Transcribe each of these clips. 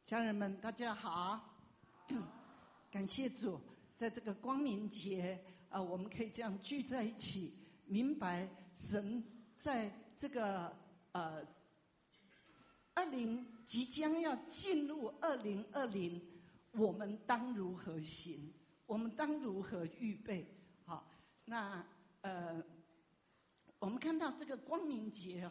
家人们，大家好！感谢主，在这个光明节我们可以这样聚在一起，明白神在这个即将要进入2020，我们当如何行？我们当如何预备？好，那我们看到这个光明节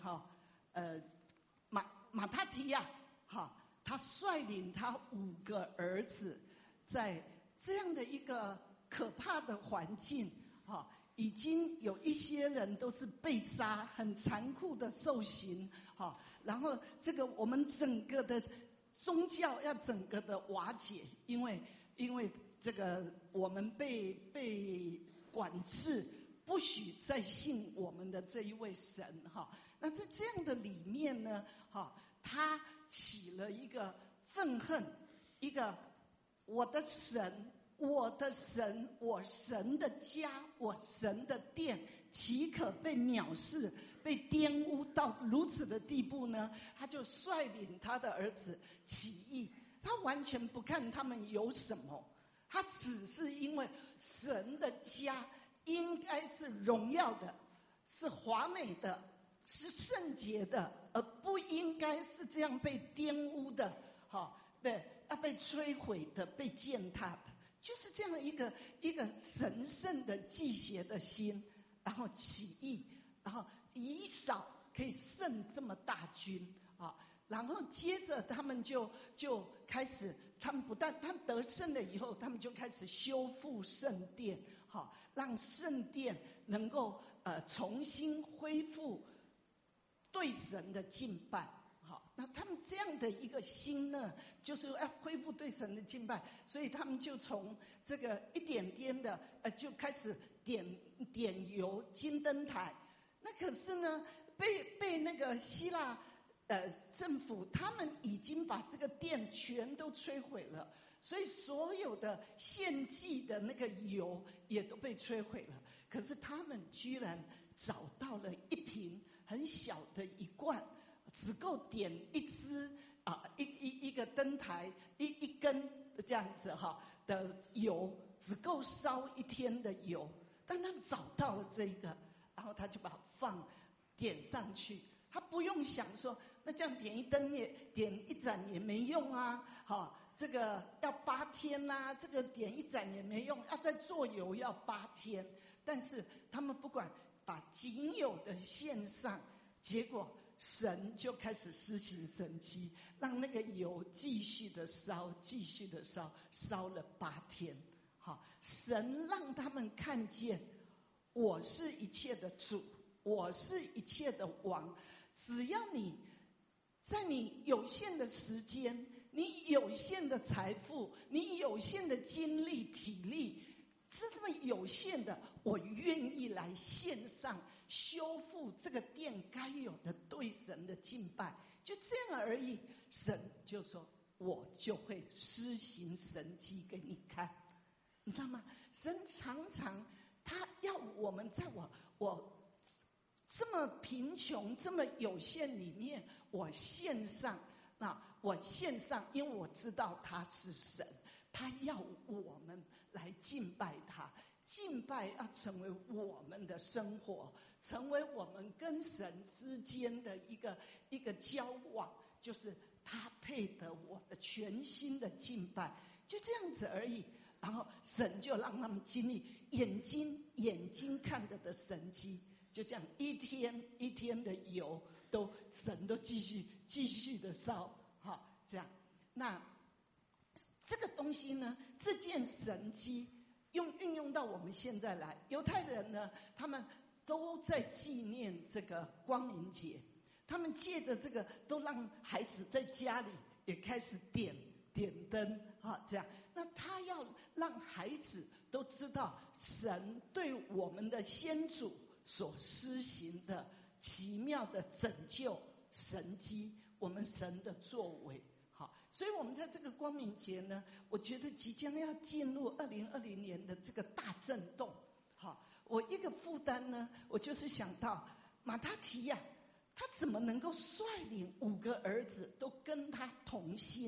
马他提亚他率领他5个儿子，在这样的一个可怕的环境已经有一些人都是被杀，很残酷的受刑然后这个我们整个的宗教要整个的瓦解，因为这个我们被管制，不许再信我们的这一位神那在这样的里面呢他起了一个愤恨，一个我的神，我神的家，我神的殿，岂可被藐视，被玷污到如此的地步呢？他就率领他的儿子起义，他完全不看他们有什么，他只是因为神的家应该是荣耀的，是华美的，是圣洁的，而不应该是这样被玷污的对，要被摧毁的，被践踏的，就是这样一个神圣的忌邪的心，然后起义，然后以少可以胜这么大军然后接着他们就开始，他们不但他们得胜了以后，他们就开始修复圣殿让圣殿能够重新恢复对神的敬拜那他们这样的一个心呢，就是要恢复对神的敬拜，所以他们就从这个一点点的就开始点油金灯台。那可是呢，被那个希腊政府他们已经把这个殿全都摧毁了，所以所有的献祭的那个油也都被摧毁了。可是他们居然找到了一瓶很小的一罐，只够点一支一个灯台一根这样子的油，只够烧1天的油。但他们找到了这个，然后他就把它点上去。他不用想说，那这样点一盏也没用这个要8天这个点一盏也没用，要再做油要8天。但是他们不管，把仅有的献上，结果神就开始施行神迹，让那个油继续的烧，烧了8天。神让他们看见，我是一切的主，我是一切的王。只要你在你有限的时间，你有限的财富，你有限的精力体力，这么有限的，我愿意来献上修复这个殿该有的对神的敬拜，就这样而已。神就说，我就会施行神迹给你看，你知道吗？神常常他要我们在我这么贫穷这么有限里面，我献上，因为我知道他是神，他要我们来敬拜他，敬拜要成为我们的生活，成为我们跟神之间的一个交往，就是他配得我的全心的敬拜，就这样子而已。然后神就让他们经历眼睛看得的神迹，就这样一天一天的油神都继续的烧这样。那这个东西呢，这件神迹运用到我们现在来，犹太人呢，他们都在纪念这个光明节，他们借着这个都让孩子在家里也开始点灯这样。那他要让孩子都知道神对我们的先祖所施行的奇妙的拯救神迹，我们神的作为所以我们在这个光明节呢，我觉得即将要进入2020年的这个大震动我一个负担呢，我就是想到马他提亚，他怎么能够率领5个儿子都跟他同心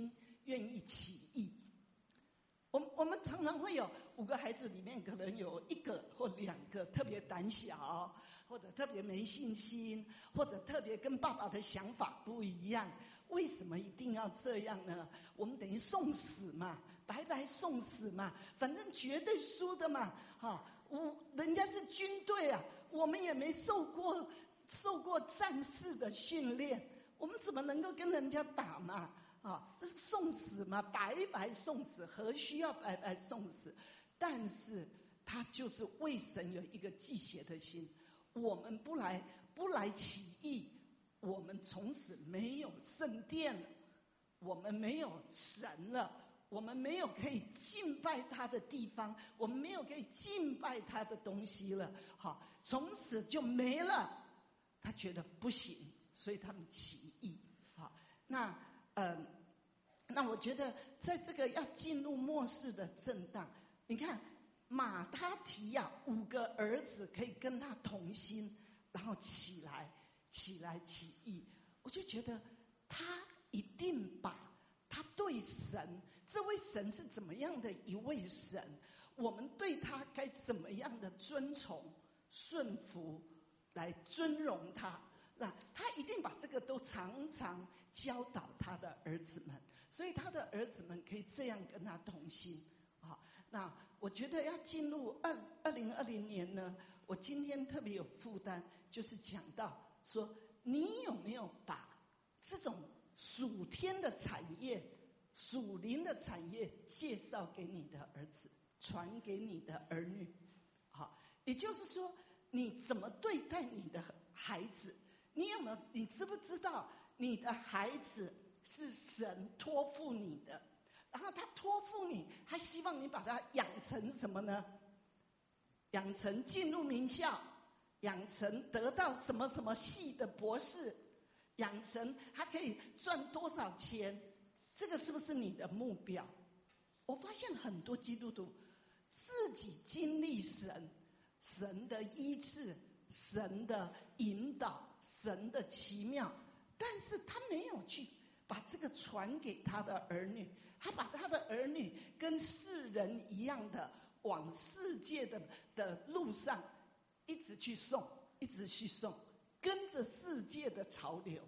愿意起义。我们常常会有5个孩子里面可能有1个或2个特别胆小，或者特别没信心，或者特别跟爸爸的想法不一样。为什么一定要这样呢？我们等于送死嘛，白白送死嘛，反正绝对输的嘛。人家是军队啊，我们也没受过战士的训练，我们怎么能够跟人家打嘛？这是送死嘛，白白送死，何须要白白送死？但是他就是为神有一个忌邪的心，我们不来起义，我们从此没有圣殿了，我们没有神了，我们没有可以敬拜他的地方，我们没有可以敬拜他的东西了。从此就没了。他觉得不行，所以他们起义。那我觉得在这个要进入末世的震荡，你看马他提亚5个儿子可以跟他同心，然后起来起义，我就觉得他一定把他对神，这位神是怎么样的一位神，我们对他该怎么样的尊崇顺服来尊荣他，那他一定把这个都常常教导他的儿子们，所以他的儿子们可以这样跟他同心。那我觉得要进入2020年呢，我今天特别有负担，就是讲到说，你有没有把这种属天的产业、属灵的产业介绍给你的儿子，传给你的儿女？也就是说，你怎么对待你的孩子？你知不知道你的孩子是神托付你的？然后他托付你，他希望你把他养成什么呢？养成进入名校，养成得到什么什么系的博士，养成他可以赚多少钱，这个是不是你的目标？我发现很多基督徒自己经历神的医治，神的引导，神的奇妙，但是他没有去把这个传给他的儿女，他把他的儿女跟世人一样的往世界的路上一直去送，跟着世界的潮流，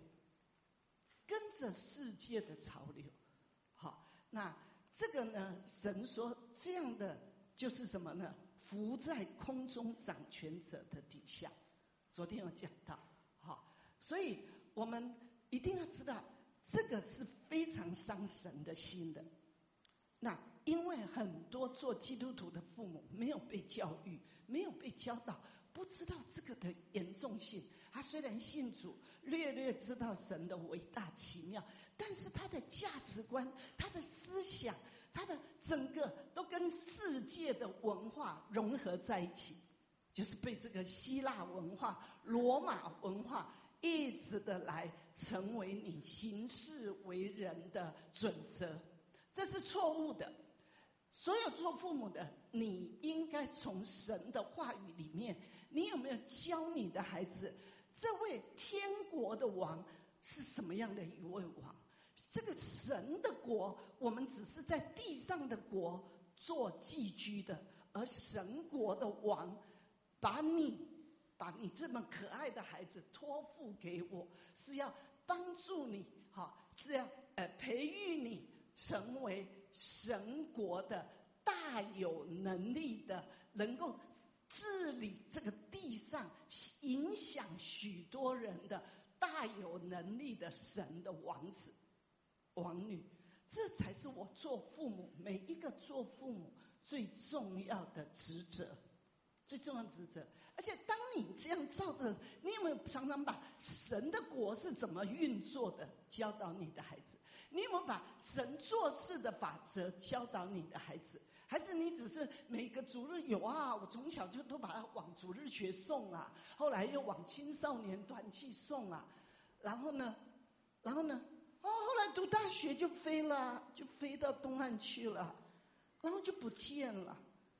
那这个呢，神说这样的就是什么呢？伏在空中掌权者的底下。昨天有讲到，所以我们一定要知道，这个是非常伤神的心的。那因为很多做基督徒的父母没有被教育，没有被教导，不知道这个的严重性。他虽然信主，略知道神的伟大奇妙，但是他的价值观、他的思想、他的整个都跟世界的文化融合在一起，就是被这个希腊文化、罗马文化一直的来成为你行事为人的准则，这是错误的。所有做父母的，你应该从神的话语里面，你有没有教你的孩子，这位天国的王是什么样的一位王？这个神的国，我们只是在地上的国做寄居的，而神国的王把你这么可爱的孩子托付给我，是要帮助你，是要培育你成为神国的大有能力的，能够治理这个地上影响许多人的大有能力的神的王子王女。这才是我做父母，每一个做父母最重要的职责，而且当你这样照着，你有没有常常把神的国是怎么运作的教导你的孩子？你有没有把神做事的法则教导你的孩子？还是你只是每个主日有啊，我从小就都把他往主日学送啊，后来又往青少年团契送啊，然后呢后来读大学就飞到东岸去了，然后就不见了。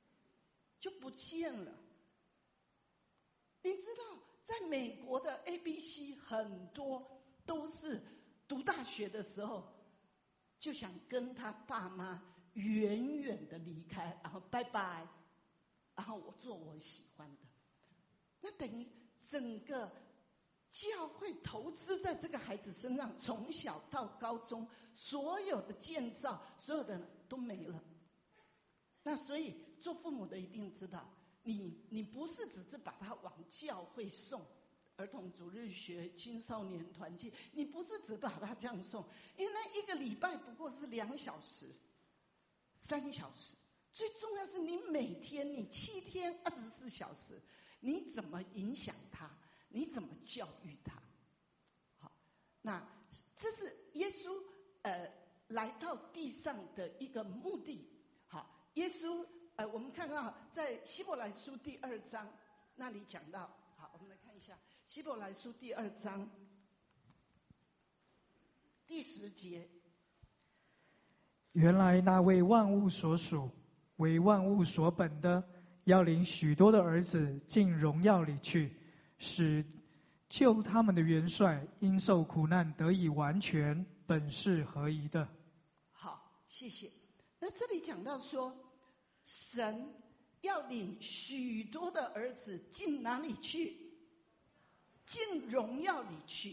你知道在美国的 ABC 很多都是读大学的时候就想跟他爸妈远远的离开，然后拜拜，然后我做我喜欢的。那等于整个教会投资在这个孩子身上，从小到高中，所有的建造，所有的都没了。那所以做父母的一定知道，你不是只是把他往教会送，儿童主日学、青少年团契，你不是只把他这样送，因为那一个礼拜不过是2小时、3小时。最重要是你每天，你7天24小时，你怎么影响他？你怎么教育他？好，那这是耶稣来到地上的一个目的。好，耶稣我们看到在希伯来书第2章那里讲到，好，我们来看一下希伯来书第2章第10节。 原来那为万物所属、为万物所本的，要领许多的儿子进荣耀里去，使救他们的元帅因受苦难得以完全，本是合宜的。 好，谢谢。那这里讲到说，神要领许多的儿子进哪里去？进荣耀里去。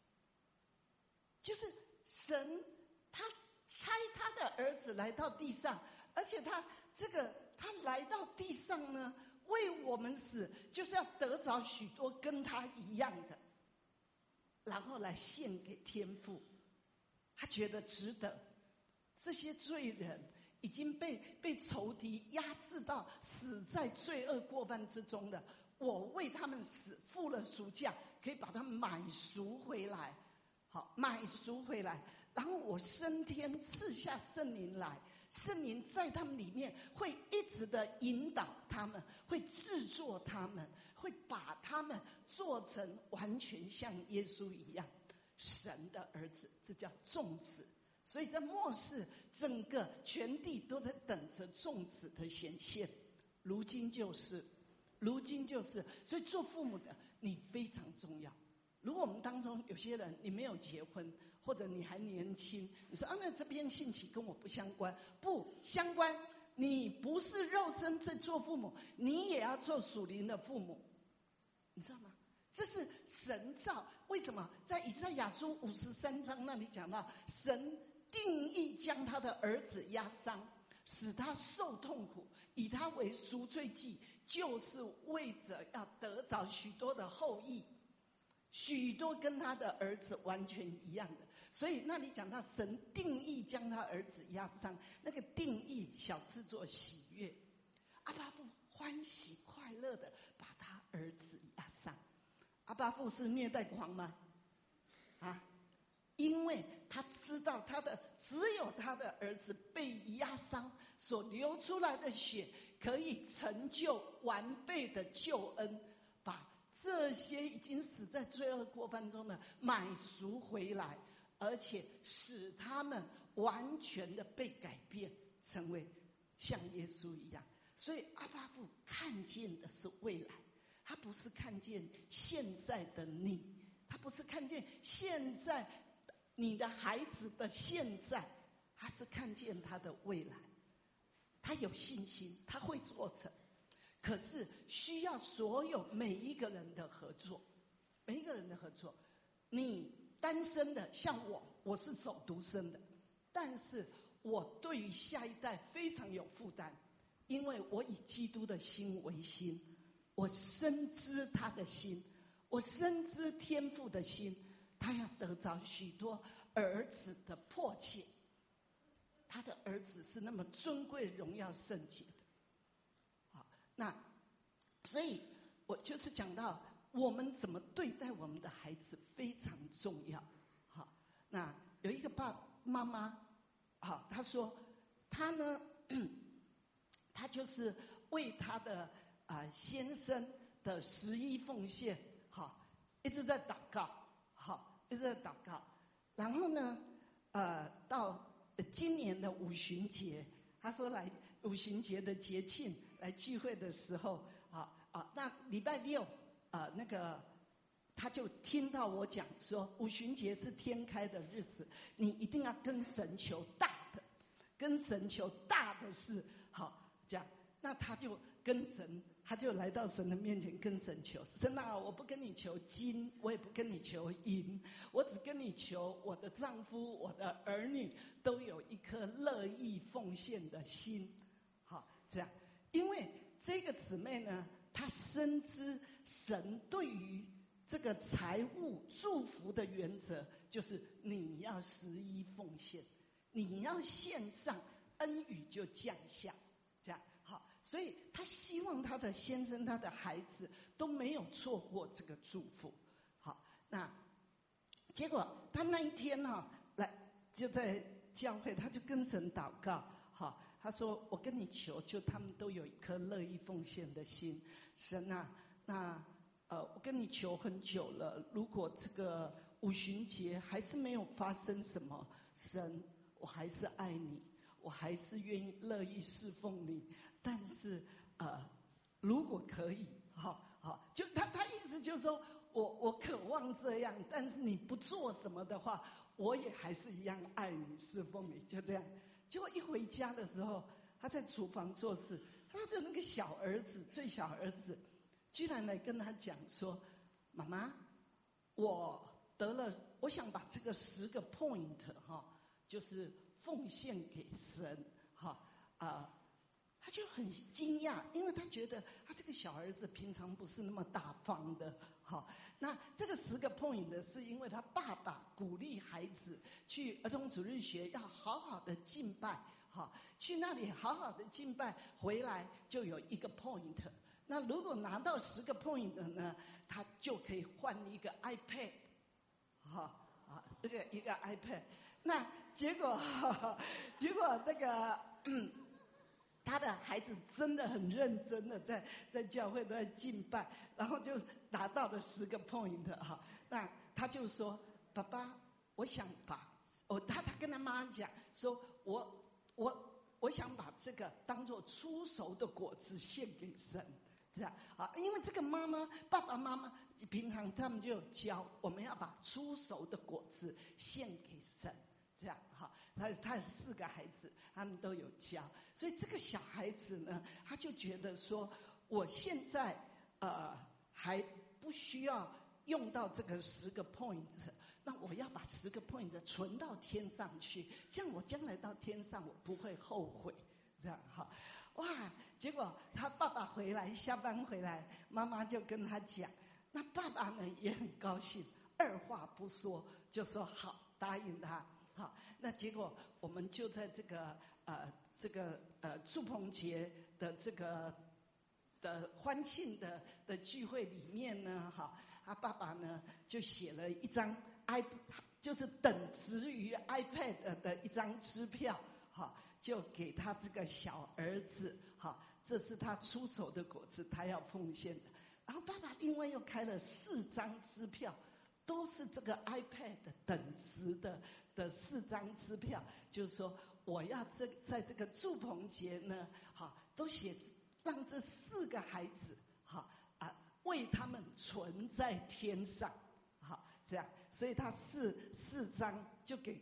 就是神他差他的儿子来到地上，而且他来到地上呢，为我们死，就是要得着许多跟他一样的，然后来献给天父。他觉得值得。这些罪人已经被仇敌压制到死在罪恶过犯之中的，我为他们死，付了赎价，可以把他们买赎回来。好，买赎回来，然后我升天赐下圣灵来，圣灵在他们里面会一直的引导他们，会制作他们，会把他们做成完全像耶稣一样神的儿子，这叫众子。所以在末世，整个全地都在等着众子的显现，如今就是。所以做父母的你非常重要。如果我们当中有些人你没有结婚，或者你还年轻，你说那这边信息跟我不相关，不相关。你不是肉身在做父母，你也要做属灵的父母，你知道吗？这是神造。为什么在以赛亚书53章那里讲到，神定义将他的儿子压伤，使他受痛苦，以他为赎罪祭，就是为着要得着许多的后裔，许多跟他的儿子完全一样的。所以那里讲到神定义将他儿子压伤，那个定义小字做喜悦，阿爸父欢喜快乐的把他儿子压伤。阿爸父是虐待狂吗？因为他知道只有他的儿子被压伤所流出来的血可以成就完备的救恩，把这些已经死在罪恶过犯中的买赎回来，而且使他们完全的被改变，成为像耶稣一样。所以阿爸父看见的是未来，他不是看见现在的你，他不是看见现在你的孩子的现在，他是看见他的未来。他有信心，他会做成，可是需要所有每一个人的合作，每一个人的合作。你单身的，像我是走独身的，但是我对于下一代非常有负担，因为我以基督的心为心，我深知他的心，我深知天父的心，他要得着许多儿子的迫切，他的儿子是那么尊贵、荣耀、圣洁的。好，那所以我就是讲到我们怎么对待我们的孩子非常重要。好，那有一个妈妈，好，她说她呢，她就是为她的先生的11奉献，好，一直在祷告，好，一直在祷告。然后呢，到今年的五旬节，他说来五旬节的节庆来聚会的时候，那礼拜六那个他就听到我讲说，五旬节是天开的日子，你一定要跟神求大的，跟神求大的事。好，这样，那他就跟神，他就来到神的面前跟神求，神啊，我不跟你求金，我也不跟你求银，我只跟你求我的丈夫、我的儿女都有一颗乐意奉献的心。好，这样，因为这个姊妹呢，她深知神对于这个财务祝福的原则，就是你要11奉献，你要献上，恩雨就降下。这样好，所以她希望她的先生、她的孩子都没有错过这个祝福。好，那结果她那一天呢，来就在教会，她就跟神祷告。好，她说：“我跟你求，就他们都有一颗乐意奉献的心。神啊，那我跟你求很久了，如果这个五旬节还是没有发生什么，神，我还是爱你。”我还是愿意乐意侍奉你，但是如果可以，好，就他意思就是说我渴望这样，但是你不做什么的话，我也还是一样爱你侍奉你，就这样。结果一回家的时候，他在厨房做事，他的那个小儿子，最小儿子，居然来跟他讲说：“妈妈，我得了，我想把这个10个 point 就是奉献给神。”他就很惊讶，因为他觉得他这个小儿子平常不是那么大方的。那这个10个 point 是因为他爸爸鼓励孩子去儿童主日学要好好的敬拜，去那里好好的敬拜，回来就有1个 point。那如果拿到10个 point 呢，他就可以换一个 iPad， 一个 iPad。那结果那个他的孩子真的很认真的在教会都在敬拜，然后就拿到了10个 point。那他就说：“爸爸，我想把他跟他妈讲说，我想把这个当作出熟的果子献给神。”这样啊，因为这个爸爸妈妈平常他们就有教我们要把出熟的果子献给神。这样他4个孩子，他们都有教，所以这个小孩子呢，他就觉得说，我现在还不需要用到这个10个 point， 那我要把10个 point 存到天上去，这样我将来到天上我不会后悔。这样哇！结果他爸爸下班回来，妈妈就跟他讲，那爸爸呢也很高兴，二话不说就说好，答应他。好，那结果我们就在这个祝棚节的这个的欢庆的聚会里面呢，他爸爸呢就写了一张就是等值于 iPad 的一张支票，就给他这个小儿子，这是他出手的果子，他要奉献的。然后爸爸另外又开了4张支票，都是这个 iPad 等值的4张支票，就是说我要在这个祝棚节呢，都写让这4个孩子为他们存在天上，这样，所以他四张就给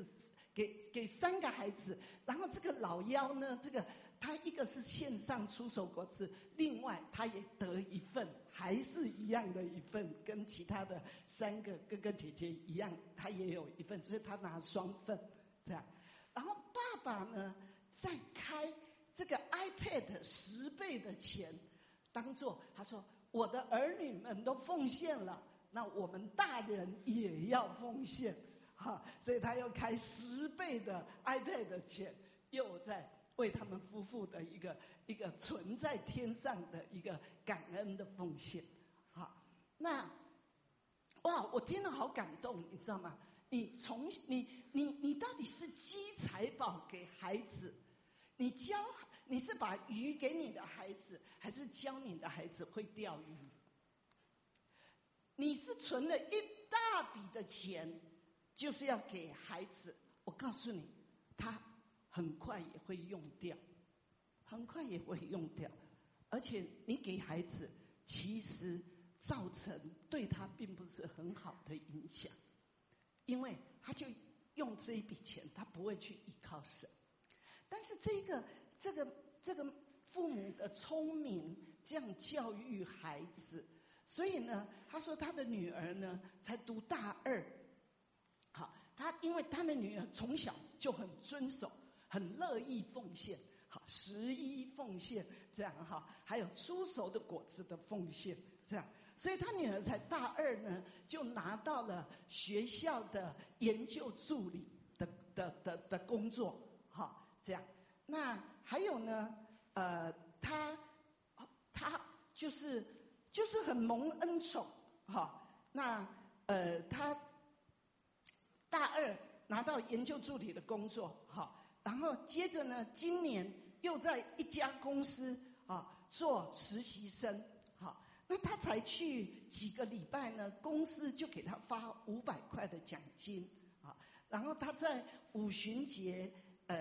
3个孩子，然后这个老幺呢，他一个是线上出手果子，另外他也得1份，还是一样的1份，跟其他的3个哥哥姐姐一样，他也有1份，所以他拿2份这样。然后爸爸呢，再开这个 iPad 10倍的钱，当做他说我的儿女们都奉献了，那我们大人也要奉献，所以他又开10倍的 iPad 的钱，又在为他们夫妇的一个存在天上的一个感恩的奉献。那哇，我听了好感动，你知道吗？你到底是积财宝给孩子，你是把鱼给你的孩子，还是教你的孩子会钓鱼？你是存了一大笔的钱，就是要给孩子，我告诉你，他很快也会用掉，而且你给孩子，其实造成对他并不是很好的影响，因为他就用这一笔钱，他不会去依靠神。但是这个父母的聪明，这样教育孩子，所以呢，他说他的女儿呢才读大2，好，因为他的女儿从小就很遵守，很乐意奉献，好，11奉献这样哈，还有出熟的果子的奉献这样，所以他女儿才大2呢，就拿到了学校的研究助理的工作，好，这样。那还有呢，他就是很蒙恩宠，哈，那他大2拿到研究助理的工作，好，然后接着呢，今年又在一家公司做实习生，好，那他才去几个礼拜呢，公司就给他发500块的奖金，啊，然后他在五旬节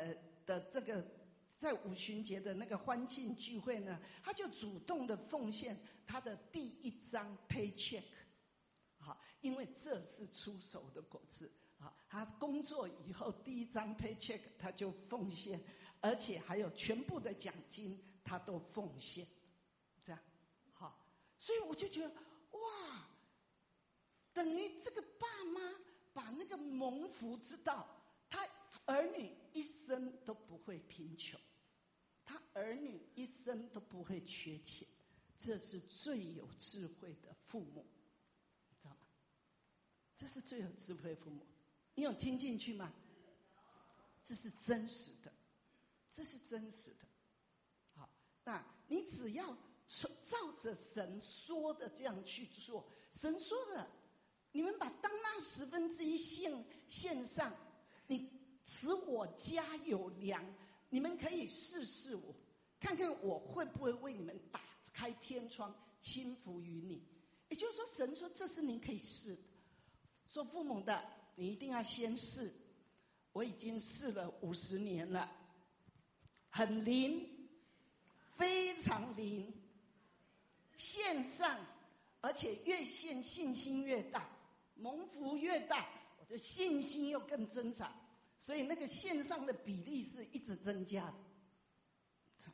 在五旬节的那个欢庆聚会呢，他就主动的奉献他的第1张 paycheck， 好，因为这是出熟的果子，啊，他工作以后第1张 paycheck 他就奉献，而且还有全部的奖金他都奉献，这样，好，所以我就觉得哇，等于这个爸妈把那个蒙福之道，他儿女一生都不会贫穷，他儿女一生都不会缺钱，这是最有智慧的父母，知道吗？这是最有智慧的父母，你有听进去吗？这是真实的，这是真实的。好，那你只要照着神说的这样去做，神说的，你们把当纳1/10献上，你使我家有粮，你们可以试试我，看看我会不会为你们打开天窗，倾福于你。也就是说，神说这是您可以试的。做父母的，你一定要先试。我已经试了50年了，很灵，非常灵，献上，而且越献信心越大，蒙福越大，我的信心又更增长，所以那个献上的比例是一直增加的，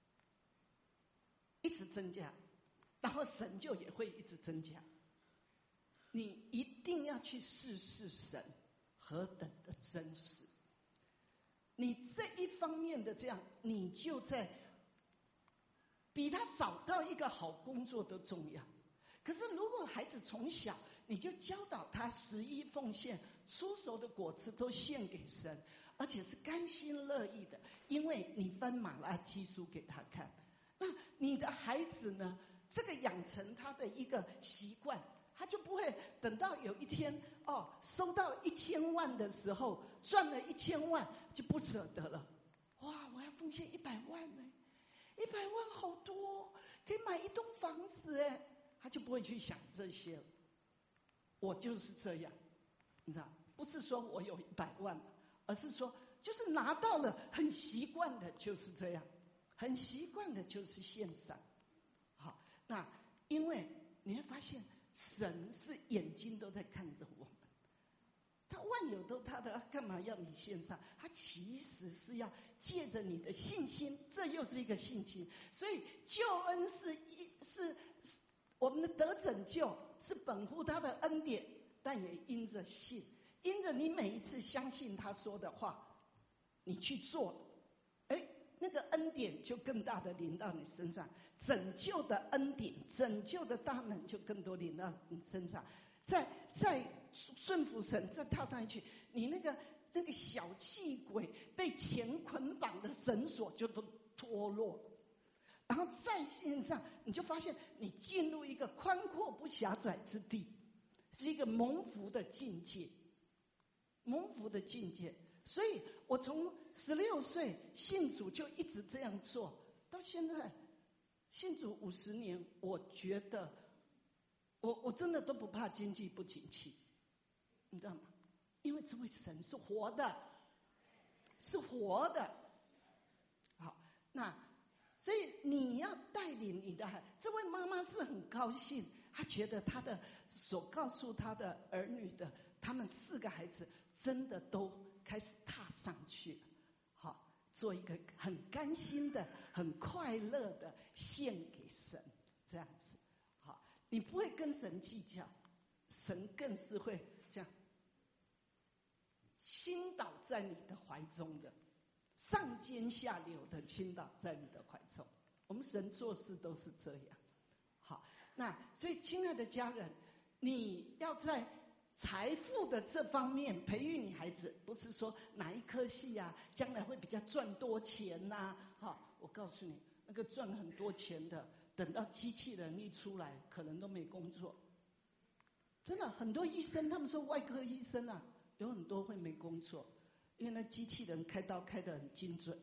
一直增加，然后神就也会一直增加。你一定要去试试神何等的真实，你这一方面的这样，你就在比他找到一个好工作都重要。可是如果孩子从小你就教导他11奉献，出熟的果子都献给神，而且是甘心乐意的，因为你分马拉基书给他看，那你的孩子呢，这个养成他的一个习惯，他就不会等到有一天收到1000万的时候，赚了1000万就不舍得了，哇，我要奉献100万呢，100万好多，可以买一栋房子哎，他就不会去想这些了。我就是这样，你知道，不是说我有100万，而是说就是拿到了，很习惯的就是这样，很习惯的就是献上。好，那因为你会发现神是眼睛都在看着我们，他万有都他的，干嘛要你献上？他其实是要借着你的信心，这又是一个信心。所以救恩是我们的得拯救，是本乎他的恩典，但也因着信，因着你每一次相信他说的话，你去做，那个恩典就更大的临到你身上，拯救的恩典，拯救的大能就更多临到你身上。再顺服神，再踏上去，你那个小气鬼被钱捆绑的绳索就都脱落，然后在线上你就发现你进入一个宽阔不狭窄之地，是一个蒙福的境界，蒙福的境界。所以我从16岁信主就一直这样做，到现在信主50年，我觉得我真的都不怕经济不景气，你知道吗？因为这位神是活的，是活的。好，那所以你要带领你的孩子，这位妈妈是很高兴， 他觉得他的所告诉他的儿女的，他们4个孩子真的都开始踏上去了，好，做一个很甘心的、很快乐的献给神，这样子。好，你不会跟神计较，神更是会这样倾倒在你的怀中的，上尖下流的倾倒在你的怀中。我们神做事都是这样。好，那所以亲爱的家人，你要在财富的这方面培育你孩子，不是说哪一科系啊，将来会比较赚多钱呐。好，我告诉你，那个赚很多钱的，等到机器人一出来，可能都没工作。真的，很多医生，他们说外科医生啊，有很多会没工作，因为那机器人开刀开得很精准，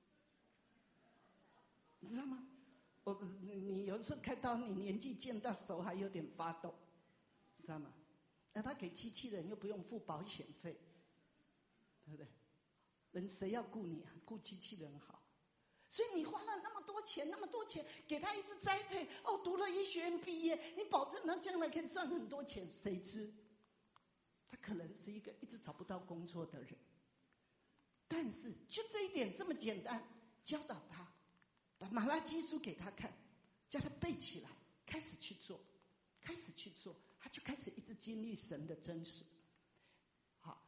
你知道吗？你有时候开刀，你年纪渐大，手还有点发抖，你知道吗？那他给机器人又不用付保险费，对不对？人谁要雇你啊？雇机器人好。所以你花了那么多钱给他一直栽培，哦，读了医学院毕业，你保证他将来可以赚很多钱，谁知他可能是一个一直找不到工作的人。但是就这一点这么简单，教导他，把马拉基书给他看，叫他背起来，开始去做，他就开始一直经历神的真实。好，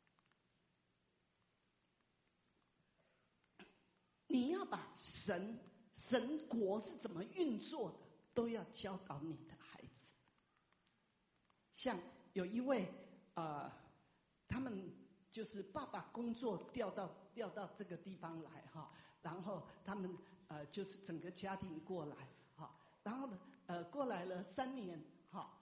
你要把神国是怎么运作的，都要教导你的孩子。像有一位他们就是爸爸工作调到这个地方来哈，然后他们就是整个家庭过来哈，然后呢过来了3年哈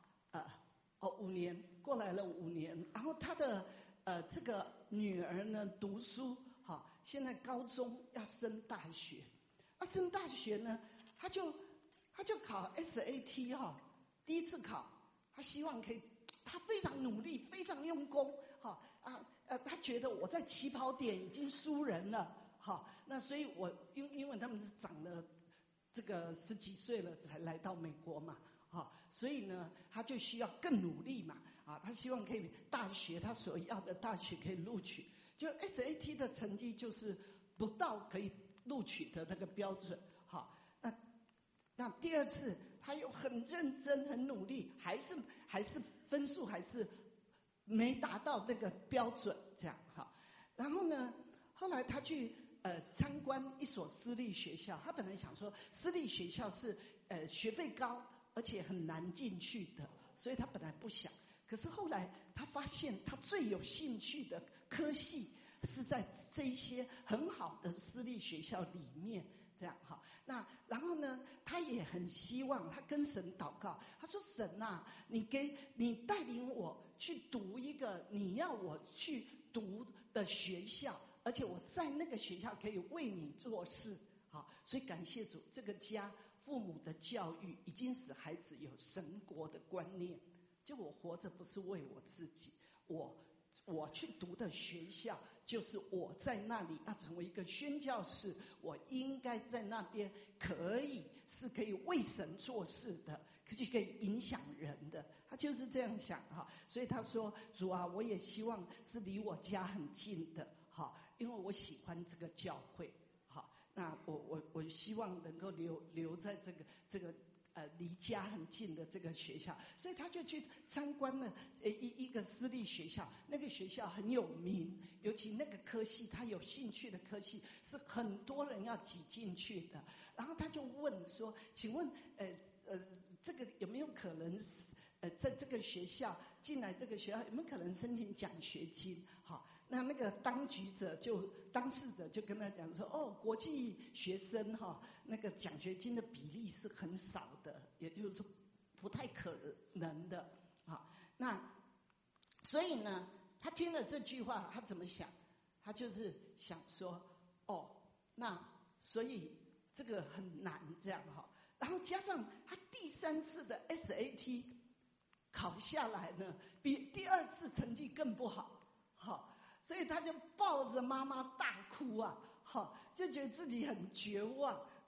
5年，过来了5年，然后他的这个女儿呢读书哈，现在高中要升大学，升大学呢他就考 SAT 哈，第一次考，他希望可以，他非常努力，非常用功哈他觉得我在起跑点已经输人了，好，那所以我因为他们是长了这个10几岁了才来到美国嘛，好，所以呢他就需要更努力嘛，他希望可以大学他所要的大学可以录取，就 SAT 的成绩就是不到可以录取的那个标准，好，那第2次他又很认真很努力，还是分数还是没达到那个标准，这样哈。然后呢，后来他去参观一所私立学校，他本来想说私立学校是学费高，而且很难进去的，所以他本来不想。可是后来他发现他最有兴趣的科系是在这一些很好的私立学校里面，这样哈。那然后呢，他也很希望，他跟神祷告，他说神啊，你带领我去读一个你要我去读的学校，而且我在那个学校可以为你做事，好，所以感谢主，这个家父母的教育已经使孩子有神国的观念，就我活着不是为我自己，我去读的学校就是我在那里要成为一个宣教士，我应该在那边可以为神做事的，可以影响人的，他就是这样想哈。所以他说主啊，我也希望是离我家很近的，好，因为我喜欢这个教会，好，那我希望能够留在这个离家很近的这个学校，所以他就去参观了一个私立学校，那个学校很有名，尤其那个科系他有兴趣的科系是很多人要挤进去的，然后他就问说，请问这个有没有可能在这个学校进来，这个学校有没有可能申请奖学金？好，那个当事者就跟他讲说，哦，国际学生哈，那个奖学金的比例是很少的，也就是说不太可能的。好，那所以呢，他听了这句话，他怎么想？他就是想说，哦，那所以这个很难这样哈。然后加上他第3次的 SAT 考下来呢，比第2次成绩更不好，好，所以他就抱着妈妈大哭啊，好，就觉得自己很绝望，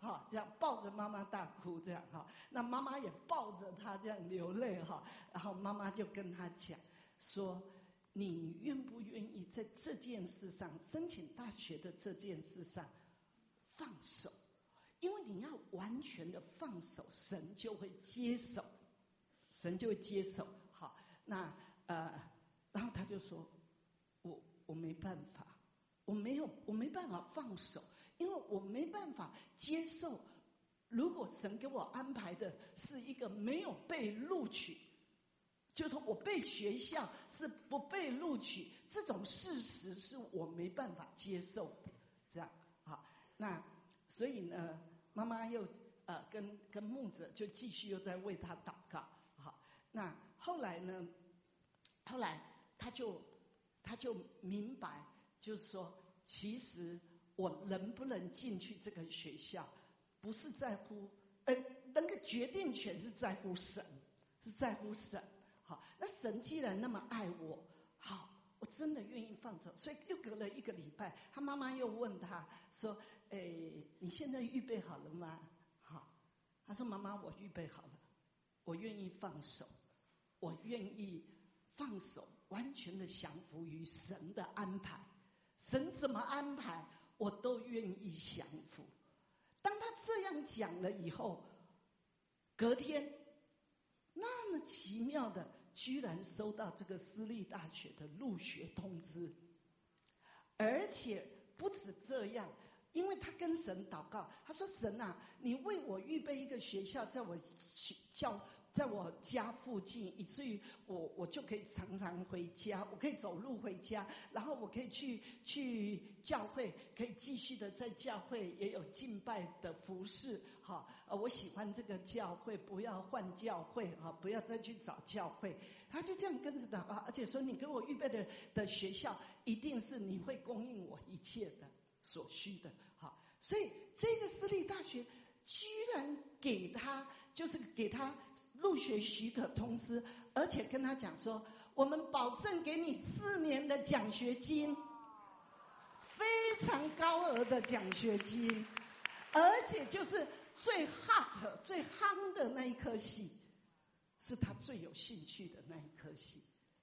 哈，这样抱着妈妈大哭这样哈，那妈妈也抱着他这样流泪哈，然后妈妈就跟他讲说，你愿不愿意在这件事上，申请大学的这件事上放手？因为你要完全的放手，神就会接手，神就会接手。好，那然后他就说，我没办法，我没办法放手，因为我没办法接受，如果神给我安排的是一个没有被录取，就是我被学校是不被录取，这种事实是我没办法接受的。这样好，那所以呢，妈妈又跟牧者就继续又在为他祷告。好，那后来呢，后来他就明白，就是说，其实我能不能进去这个学校，不是在乎那个决定权是在乎神，是在乎神。好，那神既然那么爱我，好，我真的愿意放手。所以又隔了1个礼拜，他妈妈又问他说，你现在预备好了吗？好，他说妈妈，我预备好了，我愿意放手，我愿意放手，完全的降服于神的安排，神怎么安排我都愿意降服。当他这样讲了以后，隔天那么奇妙的，居然收到这个私立大学的入学通知，而且不止这样，因为他跟神祷告，他说神啊，你为我预备一个学校，在我家附近，以至于我就可以常常回家，我可以走路回家，然后我可以去教会，可以继续的在教会也有敬拜的服事。好，我喜欢这个教会，不要换教会，不要再去找教会。他就这样跟着祷告，而且说你给我预备的学校，一定是你会供应我一切的所需的。好，所以这个私立大学居然给他入学许可通知，而且跟他讲说，我们保证给你4年的奖学金，非常高额的奖学金，而且就是最 hot 最夯的那一科系，是他最有兴趣的那一科系。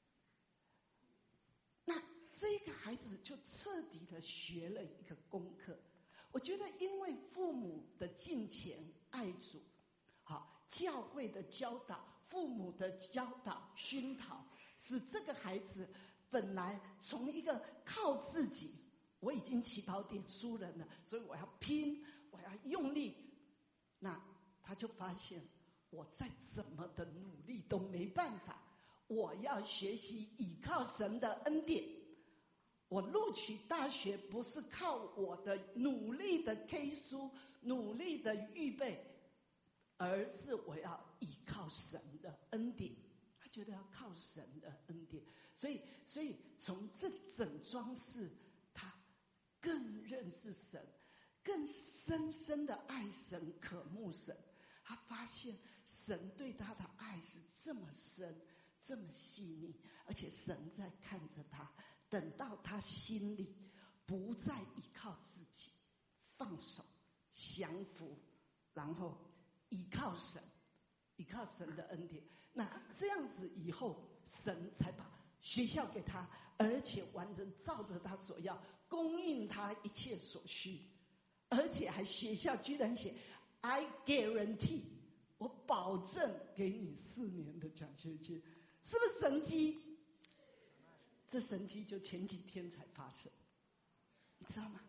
那这个孩子就彻底的学了一个功课。我觉得因为父母的敬虔爱主，好，教会的教导，父母的教导熏陶，使这个孩子本来从一个靠自己，我已经起跑点输人了，所以我要拼，我要用力，那他就发现我再怎么的努力都没办法，我要学习倚靠神的恩典。我录取大学不是靠我的努力的 K 书，努力的预备，而是我要依靠神的恩典。他觉得要靠神的恩典，所以从这整桩事，他更认识神，更深深的爱神，渴慕神。他发现神对他的爱是这么深，这么细腻，而且神在看着他。等到他心里不再依靠自己，放手降服，然后依靠神的恩典，那这样子以后，神才把学校给他，而且完全照着他所要，供应他一切所需，而且还学校居然写 I guarantee， 我保证给你4年的奖学金，是不是神迹？这神迹就前几天才发生，你知道吗？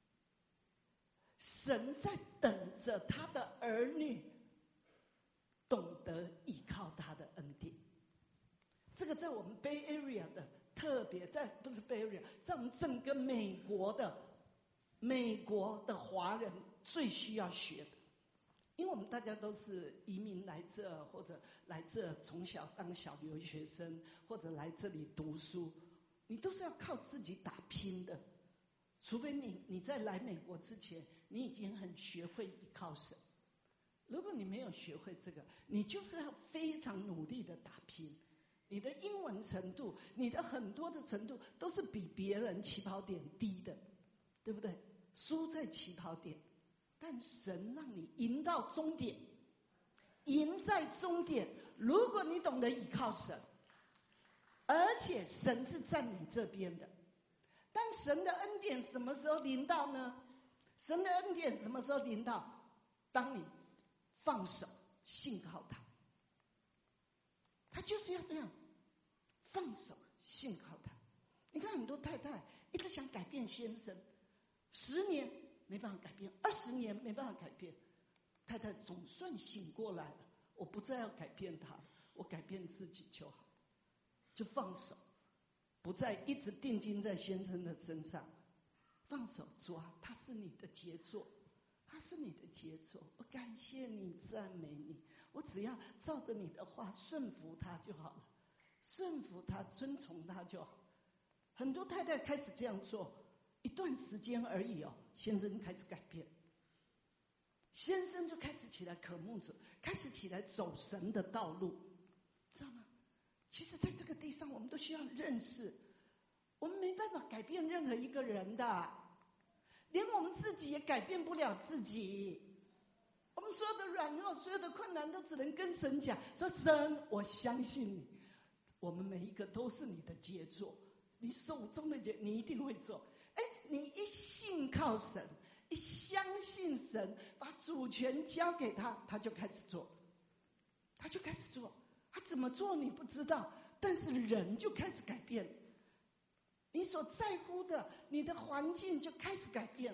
神在等着他的儿女懂得依靠他的恩典。这个在我们 Bay Area 的特别，不是 Bay Area， 在我们整个美国的华人最需要学的。因为我们大家都是移民来这，或者来这从小当小留学生，或者来这里读书，你都是要靠自己打拼的。除非你在来美国之前，你已经很学会依靠神。如果你没有学会这个，你就是要非常努力的打拼。你的英文程度，你的很多的程度都是比别人起跑点低的，对不对？输在起跑点。 但神让你赢到终点，赢在终点。如果你懂得依靠神，而且神是站你这边的。但神的恩典什么时候临到呢？神的恩典什么时候临到？当你放手信靠他，他就是要这样，放手信靠他。你看很多太太一直想改变先生，10年没办法改变，20年没办法改变，太太总算醒过来了，我不再要改变他，我改变自己就好，就放手，不再一直定睛在先生的身上，放手。主啊，他是你的杰作，他是你的杰作，我感谢你，赞美你，我只要照着你的话顺服他就好了，顺服他，遵从他就好。很多太太开始这样做，一段时间而已哦，先生开始改变，先生就开始起来渴慕主，开始起来走神的道路，知道吗？其实在这个地上我们都需要认识，我们没办法改变任何一个人的，连我们自己也改变不了自己。我们所有的软弱，所有的困难都只能跟神讲，说神，我相信你，我们每一个都是你的杰作，你手中的你一定会做。你一信靠神，一相信神，把主权交给他，他就开始做，他就开始做。他怎么做你不知道，但是人就开始改变，你所在乎的，你的环境就开始改变。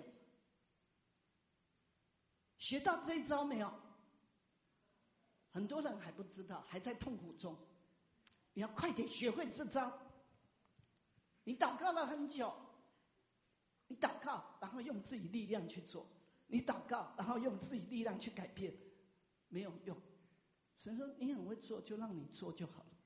学到这一招没有？很多人还不知道，还在痛苦中。你要快点学会这招。你祷告了很久，你祷告然后用自己力量去做，你祷告然后用自己力量去改变，没有用。神说你很会做，就让你做就好了。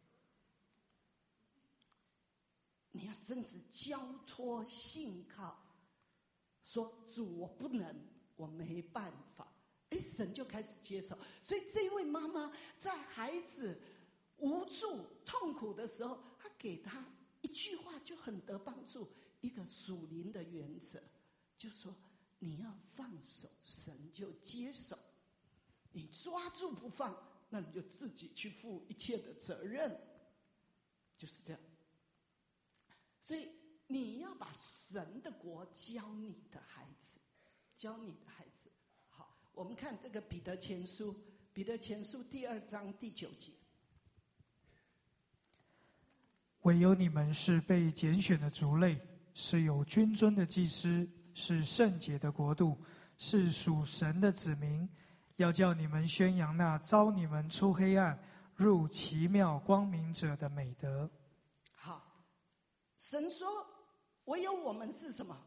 你要真实交托信靠，说主我不能，我没办法，神就开始接受。所以这位妈妈在孩子无助痛苦的时候，她给他一句话就很得帮助，一个属灵的原则，就说你要放手，神就接手，你抓住不放，那你就自己去负一切的责任，就是这样。所以你要把神的国教你的孩子，教你的孩子。好，我们看这个彼得前书第2章第9节。 唯有你们是被拣选的族类，是有君尊的祭司，是圣洁的国度，是属神的子民，要叫你们宣扬那召你们出黑暗入奇妙光明者的美德。 好，神说唯有我们是什么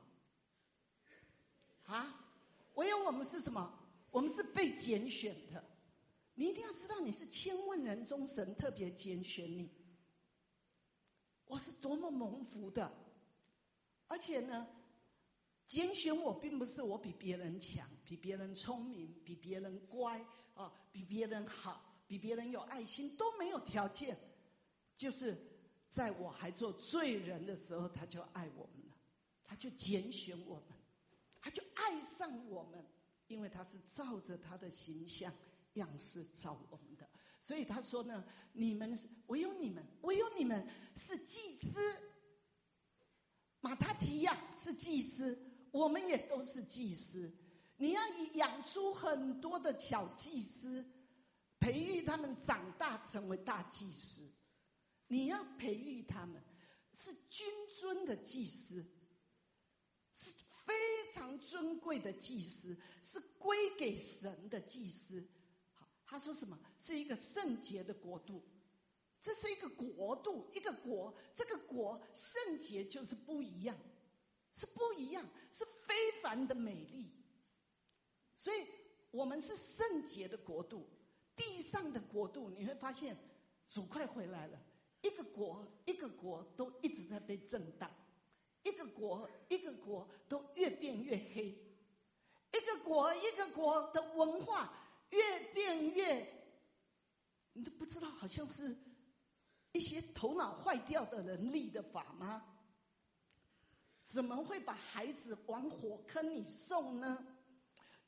啊？唯有我们是什么？我们是被拣选的。你一定要知道，你是千万人中神特别拣选你，我是多么蒙福的。而且呢，拣选我并不是我比别人强，比别人聪明，比别人乖比别人好，比别人有爱心，都没有条件，就是在我还做罪人的时候，他就爱我们了，他就拣选我们，他就爱上我们，因为他是照着他的形象样式造我们的。所以他说呢，唯有你们是祭司，马他提亚是祭司，我们也都是祭司。你要养出很多的小祭司，培育他们长大成为大祭司。你要培育他们，是君尊的祭司，是非常尊贵的祭司，是归给神的祭司。好，他说什么？是一个圣洁的国度。这是一个国度，一个国，这个国圣洁就是不一样，是不一样，是非凡的美丽。所以我们是圣洁的国度，地上的国度，你会发现主快回来了，一个国一个国都一直在被震荡，一个国一个国都越变越黑，一个国一个国的文化越变越，你都不知道，好像是一些头脑坏掉的人立的法吗？怎么会把孩子往火坑里送呢？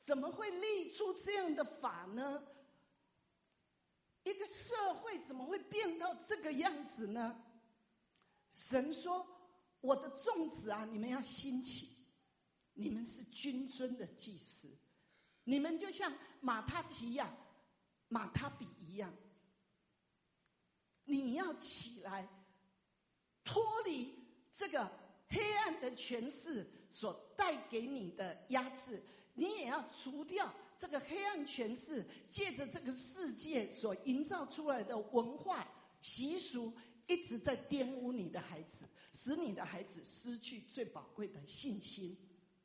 怎么会立出这样的法呢？一个社会怎么会变到这个样子呢？神说，我的众子啊，你们要兴起，你们是君尊的祭司，你们就像马他提亚、马他比一样，你要起来脱离这个黑暗的权势所带给你的压制，你也要除掉这个黑暗权势借着这个世界所营造出来的文化习俗，一直在玷污你的孩子，使你的孩子失去最宝贵的信心，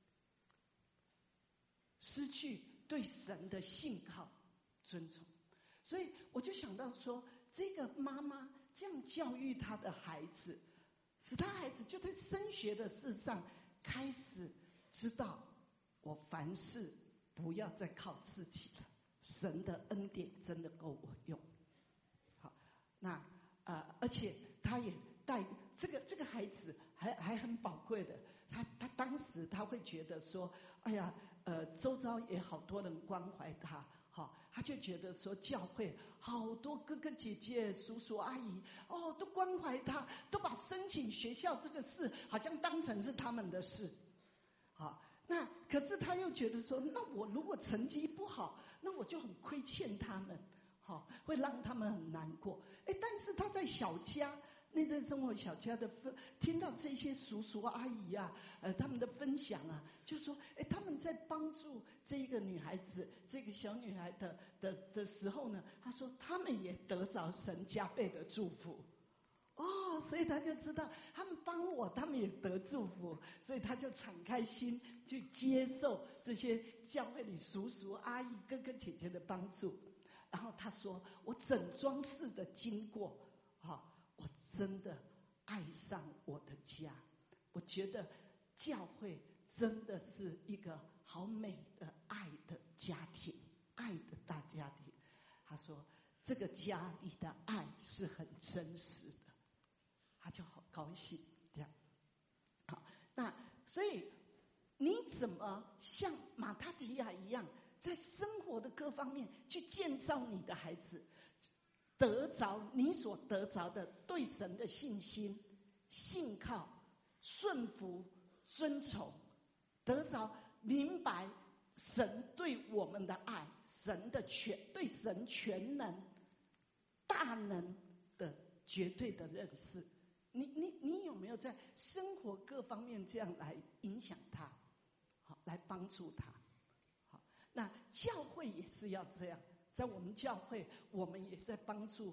失去对神的信靠尊崇。所以我就想到说，这个妈妈这样教育她的孩子，使她孩子就在升学的事上开始知道，我凡事不要再靠自己了，神的恩典真的够我用。好，那而且他也带这个孩子还很宝贵的，他当时他会觉得说，哎呀，周遭也好多人关怀他，好，他就觉得说教会好多哥哥姐姐、叔叔阿姨，哦，都关怀他，都把申请学校这个事好像当成是他们的事，好，那可是他又觉得说，那我如果成绩不好，那我就很亏欠他们，好，会让他们很难过。但是他在小家内在生活小家的听到这些叔叔阿姨啊，他们的分享啊，就说，他们在帮助这一个女孩子，这个小女孩的时候呢，他说他们也得着神加倍的祝福。哦，所以他就知道他们帮我，他们也得祝福，所以他就敞开心去接受这些教会里叔叔阿姨哥哥姐姐的帮助。然后他说，我整装式的经过，我真的爱上我的家，我觉得教会真的是一个好美的爱的家庭，爱的大家庭。他说这个家里的爱是很真实的，他就好高兴这样。好，那所以你怎么像马他提亚一样，在生活的各方面去建造你的孩子，得着你所得着的对神的信心、信靠、顺服、尊崇，得着明白神对我们的爱，神的对神全能、大能的绝对的认识。你有没有在生活各方面这样来影响他，好，来帮助他？好，那教会也是要这样，在我们教会，我们也在帮助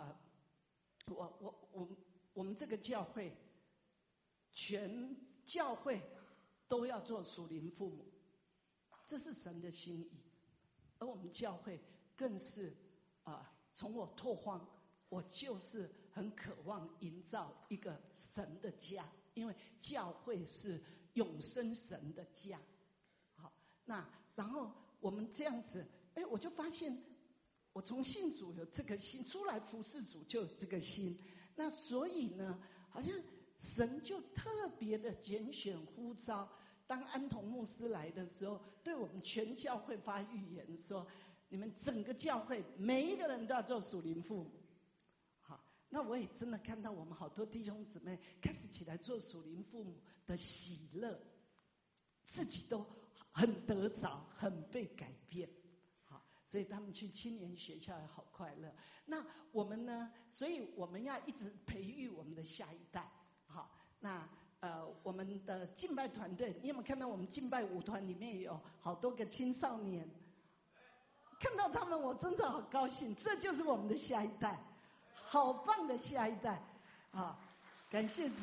我们这个教会，全教会都要做属灵父母，这是神的心意。而我们教会更是从我拓荒，我就是很渴望营造一个神的家，因为教会是永生神的家。好，那然后我们这样子，我就发现我从信主有这个心，出来服侍主就有这个心。那所以呢，好像神就特别的拣选呼召，当安童牧师来的时候，对我们全教会发预言说，你们整个教会每一个人都要做属灵父母。好，那我也真的看到我们好多弟兄姊妹开始起来做属灵父母的喜乐，自己都很得着，很被改变。好，所以他们去青年学校也好快乐。那我们呢？所以我们要一直培育我们的下一代。好，那我们的敬拜团队，你有没有看到我们敬拜舞团里面有好多个青少年？看到他们我真的好高兴，这就是我们的下一代，好棒的下一代啊！感谢主。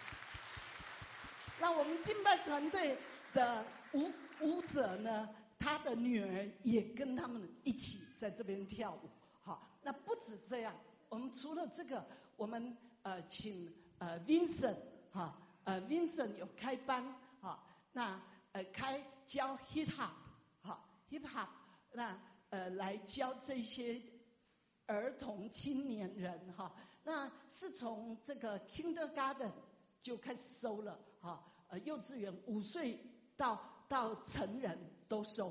那我们敬拜团队的舞者呢，他的女儿也跟他们一起在这边跳舞。好，那不止这样，我们除了这个，我们请Vincent 哈Vincent 有开班哈，那教 hip hop 哈 hip hop 那来教这些儿童青年人哈，那是从这个 kindergarten 就开始收了哈，幼稚园5岁到成人都收。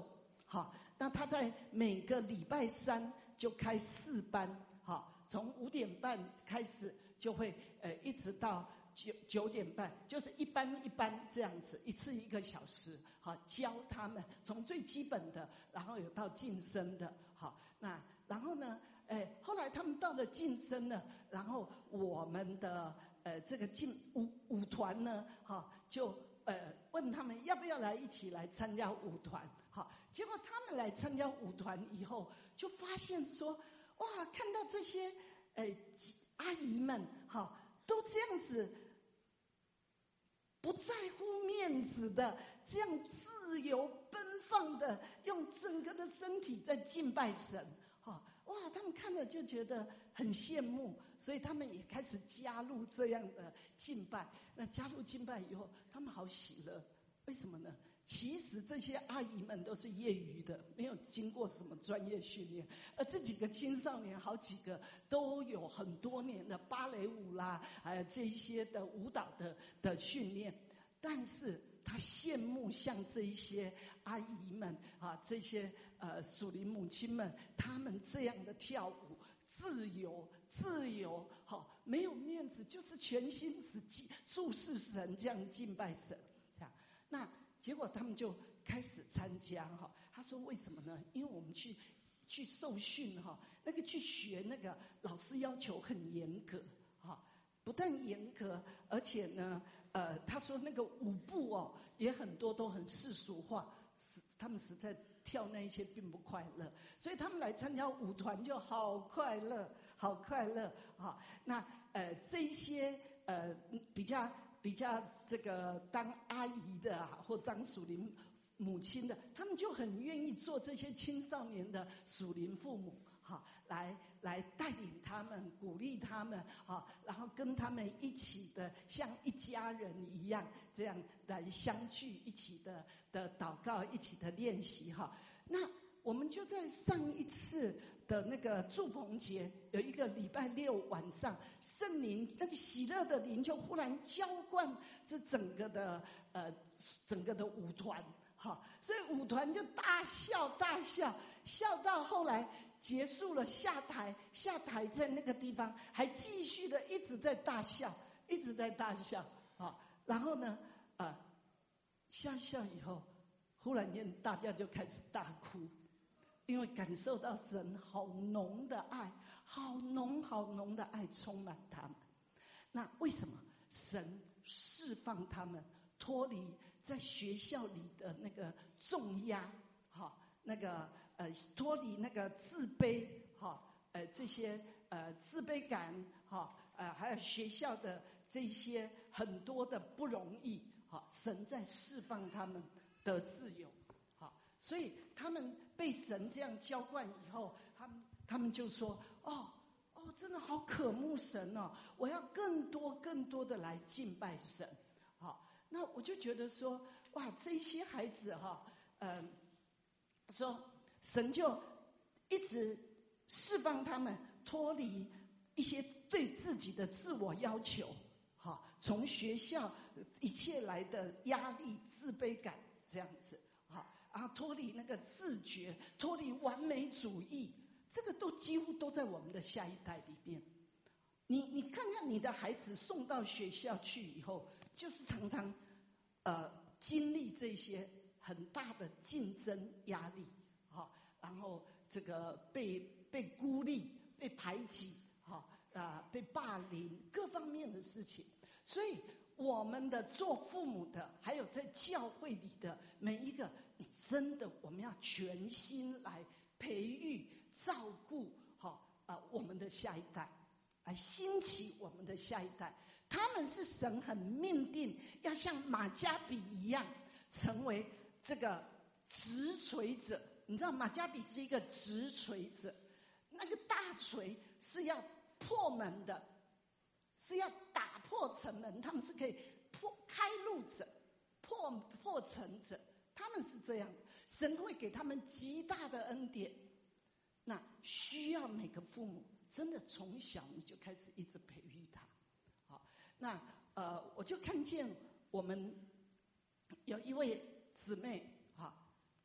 好，那他在每个礼拜三就开4班，好，从5点半开始就会一直到9点半，就是一班一班这样子，一次1个小时，好，教他们从最基本的，然后有到晋升的，好，那然后呢，后来他们到了晋升了，然后我们的这个舞团呢，好，就问他们要不要来一起来参加舞团，好，结果他们来参加舞团以后，就发现说，哇，看到这些阿姨们，好，都这样子不在乎面子的，这样自由奔放的，用整个的身体在敬拜神，好，哇，他们看了就觉得很羡慕，所以他们也开始加入这样的敬拜。那加入敬拜以后，他们好喜乐，为什么呢？其实这些阿姨们都是业余的，没有经过什么专业训练，而这几个青少年好几个都有很多年的芭蕾舞啦，还有这一些的舞蹈的训练，但是他羡慕像这一些阿姨们啊，这些属灵母亲们，他们这样的跳舞，自由，好，没有面子，就是全心只注视神，这样敬拜神，这样。那结果他们就开始参加哈。他说为什么呢？因为我们去受训哈，那个去学那个老师要求很严格哈，不但严格，而且呢他说那个舞步哦也很多都很世俗化，他们实在跳那一些并不快乐，所以他们来参加舞团就好快乐啊。那这一些比较这个当阿姨的啊，或当属灵母亲的，他们就很愿意做这些青少年的属灵父母，好，来带领他们，鼓励他们，好，然后跟他们一起的像一家人一样，这样来相聚，一起的祷告，一起的练习哈。那我们就在上一次的那个祝棚节，有一个礼拜6晚上，圣灵那个喜乐的灵就忽然浇灌这整个的舞团，好，所以舞团就大笑，笑到后来结束了，下台在那个地方还继续的一直在大笑，好，然后呢笑以后，忽然间大家就开始大哭。因为感受到神好浓的爱，好浓的爱充满他们。那为什么神释放他们脱离在学校里的那个重压，好，那个脱离那个自卑，好，这些自卑感，好，还有学校的这些很多的不容易，好，神在释放他们的自由。所以他们被神这样浇灌以后，他们就说哦，真的好渴慕神哦，我要更多的来敬拜神。好，那我就觉得说，哇，这些孩子哈，说神就一直释放他们脱离一些对自己的自我要求，好，从学校一切来的压力、自卑感这样子。好，脱离那个自觉，脱离完美主义，这个都几乎都在我们的下一代里面。你看看你的孩子送到学校去以后，就是常常经历这些很大的竞争压力，好，然后这个被孤立、被排挤，好被霸凌，各方面的事情，所以。我们的做父母的，还有在教会里的每一个，你真的我们要全心来培育、照顾好我们的下一代，来兴起我们的下一代。他们是神很命定要像马加比一样，成为这个直锤者。你知道马加比是一个直锤者，那个大锤是要破门的。是要打破城门，他们是可以开路者、破城者，他们是这样。神会给他们极大的恩典，那需要每个父母真的从小你就开始一直培育他。好，那我就看见我们有一位姊妹，她是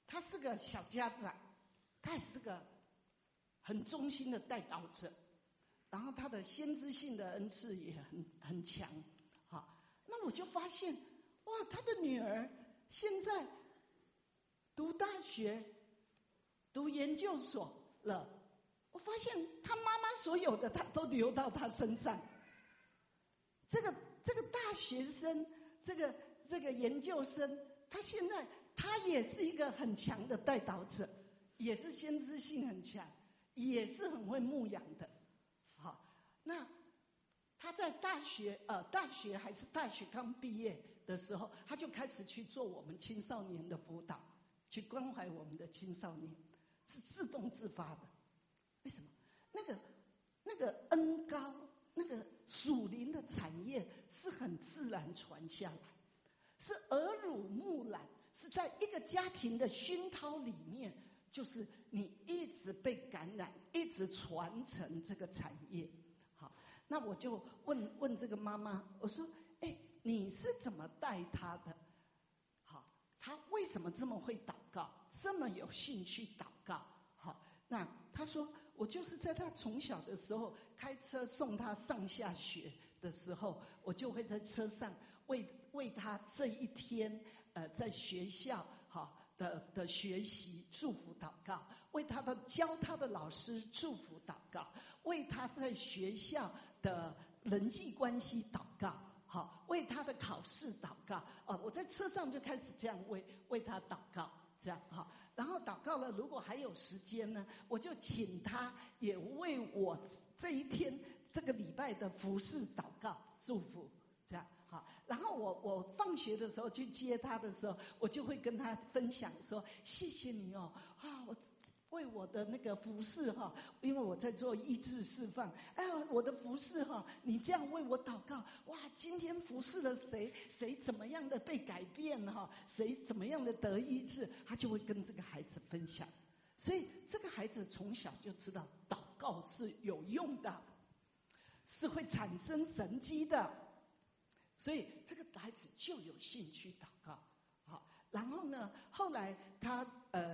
个小家长，他也是个很忠心的代祷者，然后他的先知性的恩赐也很强。好，那我就发现，哇，他的女儿现在读大学、读研究所了。我发现他妈妈所有的，他都流到他身上。这个大学生，这个研究生，他现在他也是一个很强的代祷者，也是先知性很强，也是很会牧养的。好，那他在大学还是大学刚毕业的时候，他就开始去做我们青少年的辅导，去关怀我们的青少年，是自动自发的。为什么？那个恩膏，那个属灵的产业是很自然传下来，是耳濡目染，是在一个家庭的熏陶里面，就是你一直被感染，一直传承这个产业。好，那我就问这个妈妈，我说，你是怎么带她的？好，她为什么这么会祷告，这么有兴趣祷告？好，那她说，我就是在她从小的时候开车送她上下学的时候，我就会在车上为她这一天在学校好的学习祝福祷告，为她的教她的老师祝福祷告，为她在学校的人际关系祷告，好，为她的考试祷告。我在车上就开始这样为她祷告。这样哈，然后祷告了，如果还有时间呢，我就请他也为我这一天这个礼拜的服事祷告祝福，这样好。然后我放学的时候去接他的时候，我就会跟他分享说，谢谢你哦，我为我的那个服事哈，因为我在做医治释放，我的服事哈，你这样为我祷告，哇，今天服事了谁怎么样的被改变哈，谁怎么样的得医治，他就会跟这个孩子分享。所以这个孩子从小就知道祷告是有用的，是会产生神迹的，所以这个孩子就有兴趣祷告。好，然后呢，后来他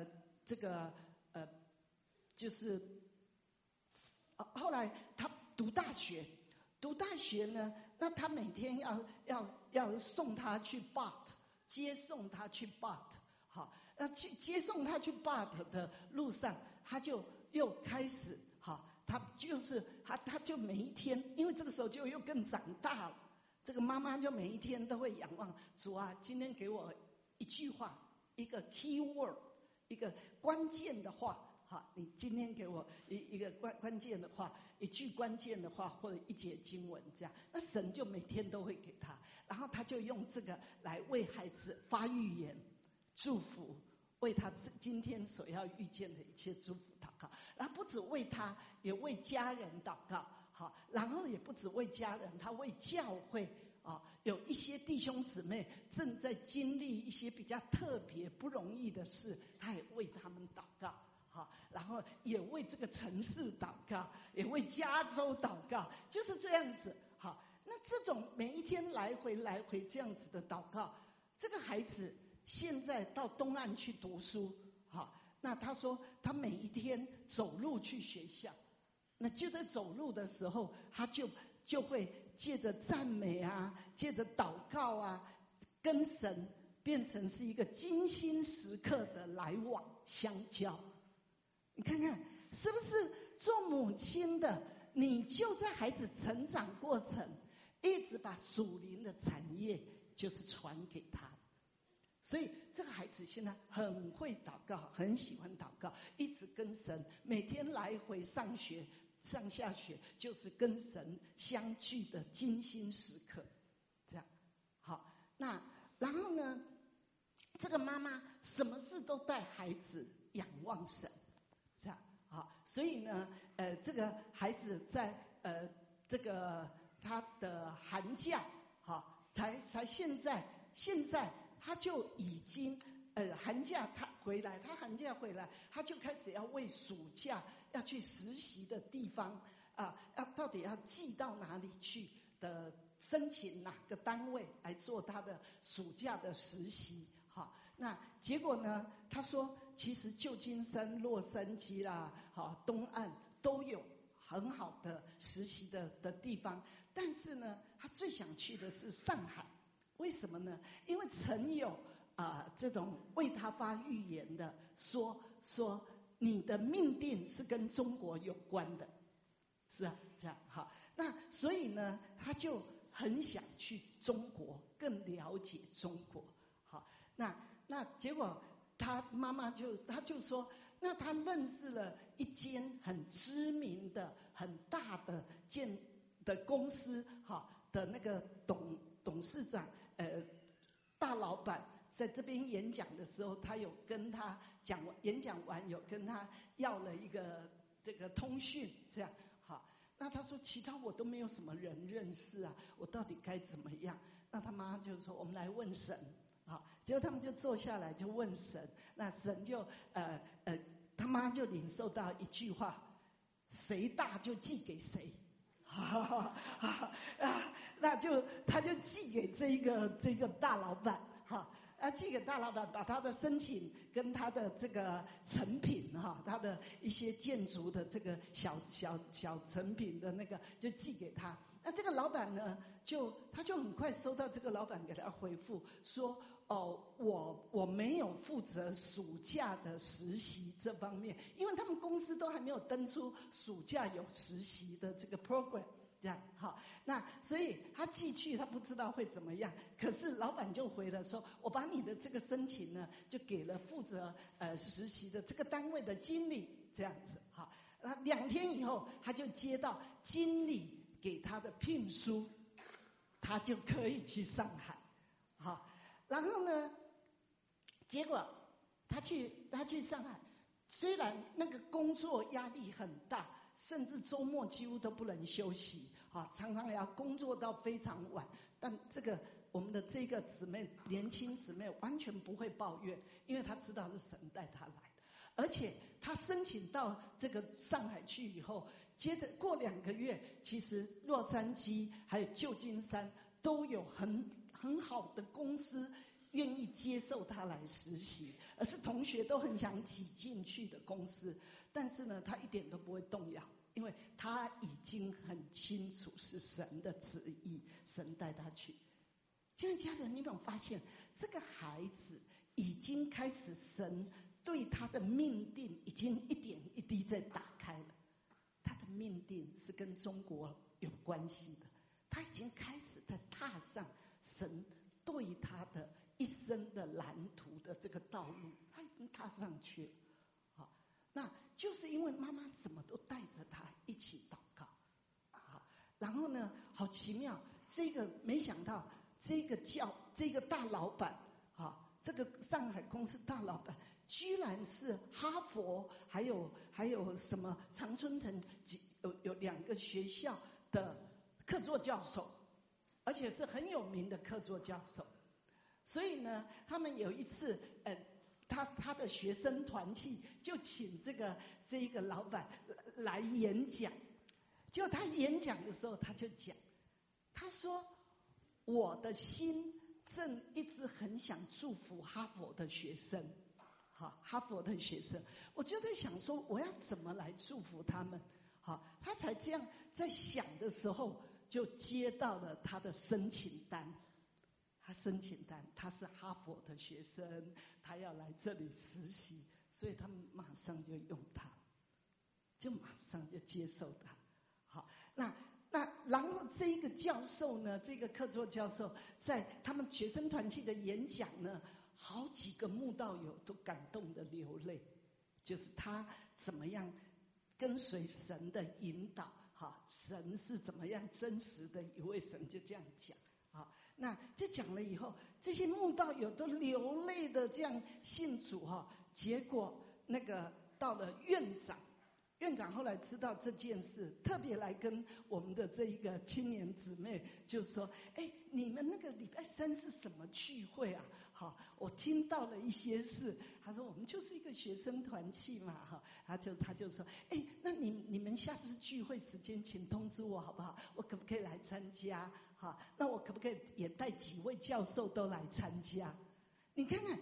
就是后来他读大学呢，那他每天要送他去 BAT， 接送他去 BAT。 好，那去接送他去 BAT 的路上，他就又开始好，他就每一天，因为这个时候就又更长大了，这个妈妈就每一天都会仰望主啊，今天给我一句话，一个 key word， 一个关键的话。好，你今天给我一个关键的话，一句关键的话，或者一节经文，这样，那神就每天都会给他，然后他就用这个来为孩子发预言、祝福，为他今天所要遇见的一切祝福祷告，然后不止为他，也为家人祷告。好，然后也不止为家人，他为教会有一些弟兄姊妹正在经历一些比较特别不容易的事，他也为他们祷告。好，然后也为这个城市祷告，也为加州祷告，就是这样子。好，那这种每一天来回这样子的祷告，这个孩子现在到东岸去读书。好，那他说他每一天走路去学校，那就在走路的时候，他就会借着赞美啊，借着祷告啊，跟神变成是一个精心时刻的来往相交。你看看是不是做母亲的，你就在孩子成长过程一直把属灵的产业就是传给他，所以这个孩子现在很会祷告，很喜欢祷告，一直跟神每天来回上下学，就是跟神相聚的精心时刻。这样好，那然后呢，这个妈妈什么事都带孩子仰望神。这样好，所以呢，这个孩子在这个他的寒假，好，才现在他就已经寒假他寒假回来，他就开始要为暑假要去实习的地方到底要寄到哪里去的申请哪个单位来做他的暑假的实习。好， 那结果呢，他说其实旧金山、洛杉矶啦，东岸都有很好的实习的地方，但是呢，他最想去的是上海。为什么呢？因为曾有这种为他发预言的说你的命定是跟中国有关的，是啊，这样好。那所以呢，他就很想去中国，更了解中国。好，那结果他妈妈他就说，那他认识了一间很知名的、很大的公司，的那个董事长，大老板在这边演讲的时候，他有跟他演讲完有跟他要了一个这个通讯，这样好。那他说其他我都没有什么人认识啊，我到底该怎么样？那他妈就说我们来问神。好，结果他们就坐下来就问神，那神就他妈就领受到一句话：谁大就寄给谁。那他就寄给这个大老板，寄给大老板，把他的申请跟他的这个成品，他的一些建筑的这个小成品的那个就寄给他。那这个老板呢，他就很快收到这个老板给他回复说，我没有负责暑假的实习这方面，因为他们公司都还没有登出暑假有实习的这个 program， 这样好。那所以他寄去，他不知道会怎么样。可是老板就回了说，我把你的这个申请呢，就给了负责实习的这个单位的经理，这样子好。那2天以后，他就接到经理给他的聘书，他就可以去上海。好，然后呢，结果他去上海，虽然那个工作压力很大，甚至周末几乎都不能休息，常常也要工作到非常晚，但我们的这个姊妹，年轻姊妹完全不会抱怨，因为她知道是神带她来的。而且他申请到这个上海去以后，接着过2个月，其实洛杉矶还有旧金山都有很好的公司愿意接受他来实习，而是同学都很想挤进去的公司。但是呢，他一点都不会动摇，因为他已经很清楚是神的旨意，神带他去。亲爱的家人，你有没有发现这个孩子已经开始神对他的命定已经一点一滴在打开了，他的命定是跟中国有关系的，他已经开始在踏上神对他的一生的蓝图的这个道路，他已经踏上去了。好，那就是因为妈妈什么都带着他一起祷告。好，然后呢，好奇妙，没想到这个大老板，这个上海公司大老板居然是哈佛还有什么常春藤有2个学校的客座教授，而且是很有名的客座教授。所以呢，他们有一次他的学生团契就请这个老板来演讲。就他演讲的时候，他就讲，他说我的心正一直很想祝福哈佛的学生，哈佛的学生，我就在想说我要怎么来祝福他们。他才这样在想的时候，就接到了他的申请单。他是哈佛的学生，他要来这里实习，所以他们马上就用他，就马上就接受他。好，那然后这个教授呢，这个客座教授在他们学生团契的演讲呢，好几个慕道友都感动的流泪，就是他怎么样跟随神的引导，神是怎么样真实的一位神，就这样讲。好，那就讲了以后，这些慕道友都流泪的这样信主。结果那个到了院长后来知道这件事，特别来跟我们的这一个青年姊妹就说，你们那个礼拜3是什么聚会啊？我听到了一些事。他说我们就是一个学生团契嘛。他就说，那你们下次聚会时间请通知我好不好？我可不可以来参加？那我可不可以也带几位教授都来参加？你看看，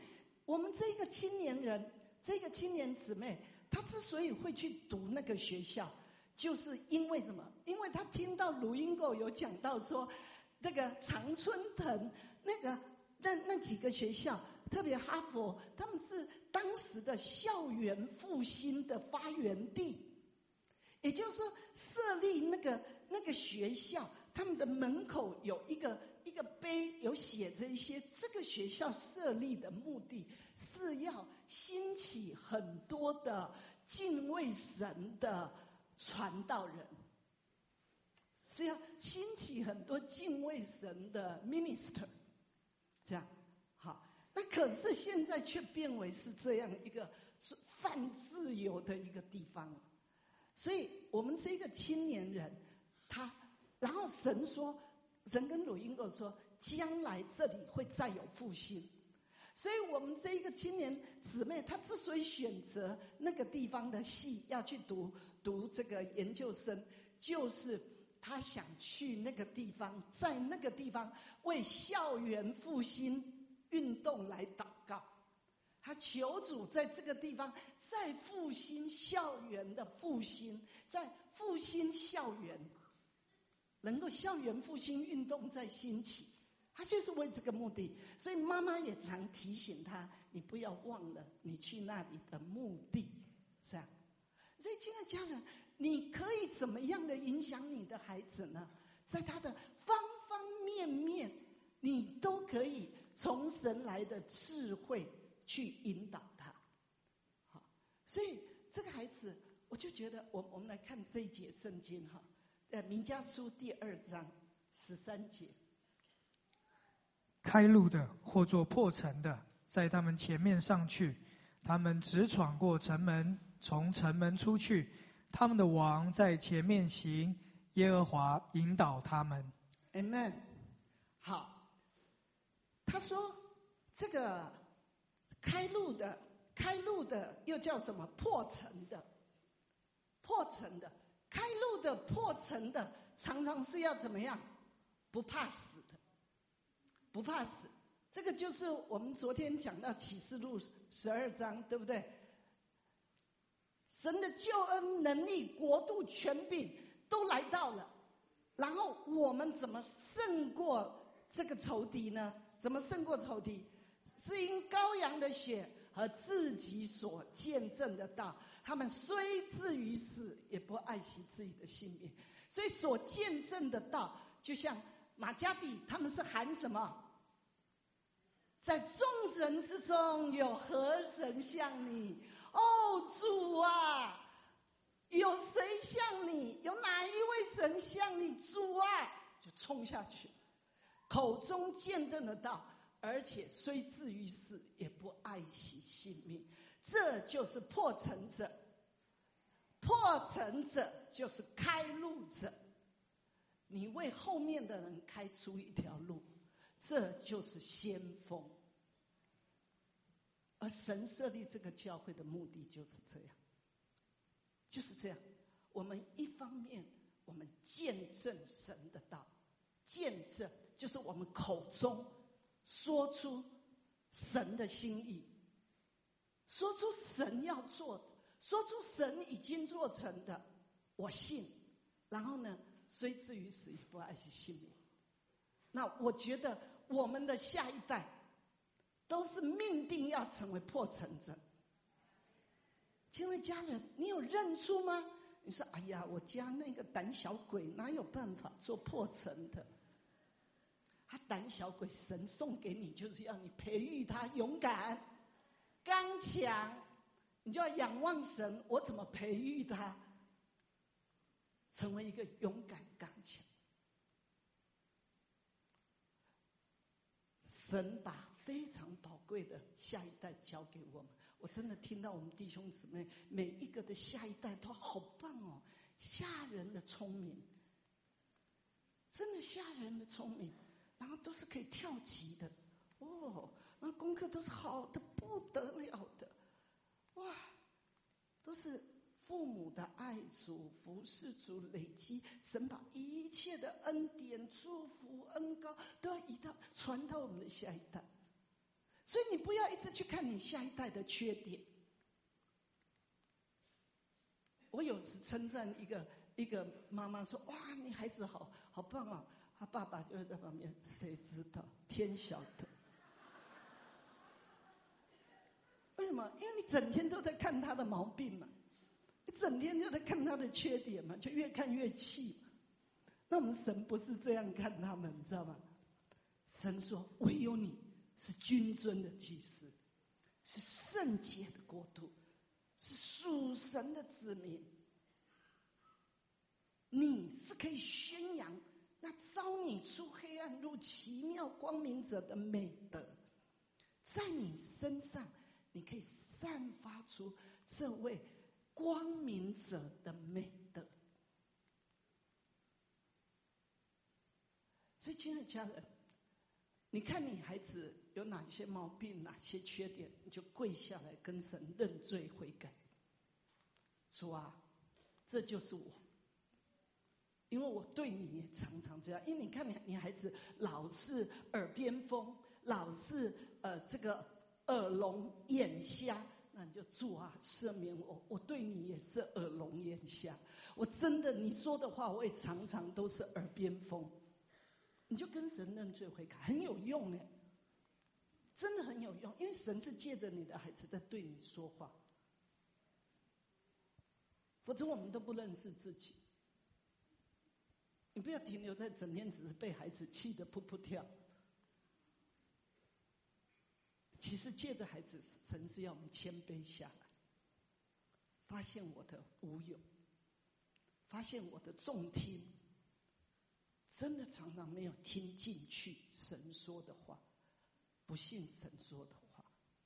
我们这个青年人，这个青年姊妹，她之所以会去读那个学校，就是因为什么？因为她听到鲁英购有讲到说，那个常春藤那几个学校，特别哈佛，他们是当时的校园复兴的发源地。也就是说，设立那个学校，他们的门口有一个碑，有写着一些这个学校设立的目的是要兴起很多的敬畏神的传道人，是要兴起很多敬畏神的 minister， 这样好。那可是现在却变为是这样一个泛自由的一个地方。所以我们这个青年人，然后神跟鲁英购说，将来这里会再有复兴。所以我们这一个青年姊妹，她之所以选择那个地方的系要去读这个研究生，就是她想去那个地方，在那个地方为校园复兴运动来祷告。他求主在这个地方再复兴校园的复兴，再复兴校园，能够校园复兴运动再兴起，他就是为这个目的。所以妈妈也常提醒他，你不要忘了你去那里的目的，这样。所以亲爱的家人，你可以怎么样的影响你的孩子呢？在他的方方面面，你都可以从神来的智慧去引导他。好，所以这个孩子，我就觉得我们来看这一节圣经哈，民迦书第2章13节。 开路的或做破城的，在他们前面上去，他们直闯过城门，从城门出去，他们的王在前面行，耶和华引导他们。 Amen。 好，他说这个开路的又叫什么？破城的。开路的破城的常常是要怎么样？不怕死的，不怕死。这个就是我们昨天讲到启示录12章，对不对？神的救恩、能力、国度、权柄都来到了，然后我们怎么胜过这个仇敌呢？怎么胜过仇敌？是因羔羊的血和自己所见证的道，他们虽至于死，也不爱惜自己的性命。所以所见证的道，就像马加比他们是喊什么？在众神之中有何神像你？哦，主啊，有谁像你？有哪一位神像你？主啊，就冲下去，口中见证的道，而且虽至于死，也不爱惜性命。这就是破城者。破城者就是开路者，你为后面的人开出一条路，这就是先锋。而神设立这个教会的目的就是这样，就是这样。我们一方面我们见证神的道，见证就是我们口中说出神的心意，说出神要做的，说出神已经做成的，我信。然后呢，虽至于死，也不爱惜性命。那我觉得我们的下一代都是命定要成为破城者。亲爱的家人，你有认出吗？你说哎呀，我家那个胆小鬼哪有办法做破城的？他胆小鬼，神送给你就是要你培育他勇敢刚强，你就要仰望神，我怎么培育他成为一个勇敢刚强？神把非常宝贵的下一代交给我们。我真的听到我们弟兄姊妹每一个的下一代都好棒哦，吓人的聪明，真的吓人的聪明，然后都是可以跳级的哦，那功课都是好的不得了的，哇，都是父母的爱主、服侍主，累积神把一切的恩典、祝福、恩膏都要传到我们的下一代。 所以你不要一直去看你下一代的缺点。我有时称赞一个妈妈说：“哇，你孩子好棒啊！”他爸爸就在旁边，谁知道？天晓得。为什么？因为你整天都在看他的毛病嘛，你整天就在看他的缺点嘛，就越看越气嘛。那我们神不是这样看他们，你知道吗？神说：“唯有你是君尊的祭司，是圣洁的国度，是属神的子民。你是可以宣扬那招你出黑暗入奇妙光明者的美德，在你身上，你可以散发出这位光明者的美德。”所以，亲爱的家人，你看你孩子有哪些毛病、哪些缺点，你就跪下来跟神认罪悔改。主啊，这就是我，因为我对你也常常这样。因为你看你孩子老是耳边风，老是这个耳聋眼瞎，那你就主啊赦免我，我对你也是耳聋眼瞎。我真的你说的话，我也常常都是耳边风。你就跟神认罪悔改，很有用哎，真的很有用，因为神是借着你的孩子在对你说话，否则我们都不认识自己。你不要停留在整天只是被孩子气得噗噗跳，其实借着孩子，神是要我们谦卑下来，发现我的无有，发现我的重听。真的常常没有听进去神说的话，不信神说的话。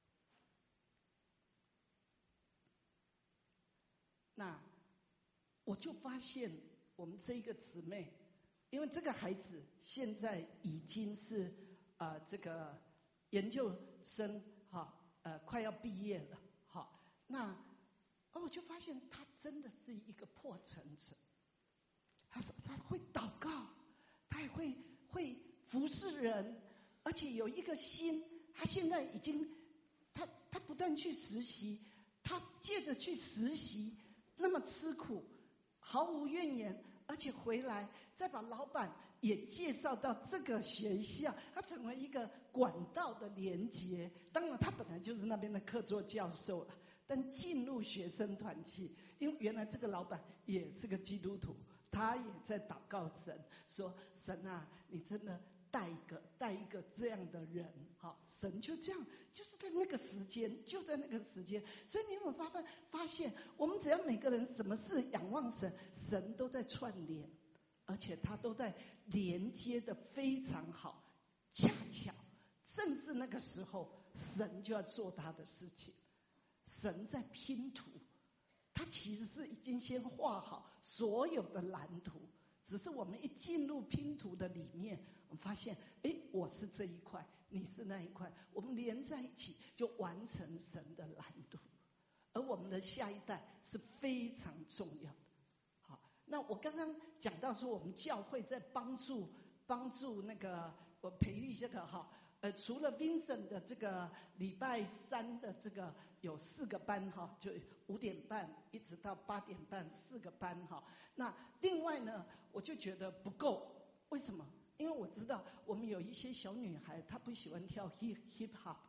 那我就发现我们这一个姊妹，因为这个孩子现在已经是这个研究生快要毕业了那我就发现他真的是一个破城者，他会祷告。他也会服侍人，而且有一个心。他现在已经，他不但去实习，他借着去实习那么吃苦，毫无怨言，而且回来再把老板也介绍到这个学校，他成为一个管道的连结。当然，他本来就是那边的客座教授了，但进入学生团契，因为原来这个老板也是个基督徒。他也在祷告神，说神啊，你真的带一个这样的人，神就这样，就是在那个时间，就在那个时间。所以你有没有发现，我们只要每个人什么事仰望神，神都在串联，而且他都在连接的非常好。恰巧正是那个时候，神就要做他的事情，神在拼图。他其实是已经先画好所有的蓝图，只是我们一进入拼图的里面，我们发现，我是这一块，你是那一块，我们连在一起就完成神的蓝图。而我们的下一代是非常重要的。好，那我刚刚讲到说，我们教会在帮助那个我培育这个除了 Vincent 的这个礼拜三的这个有4个班就5点半一直到8点半4个班那另外呢，我就觉得不够。为什么？因为我知道我们有一些小女孩，她不喜欢跳 hip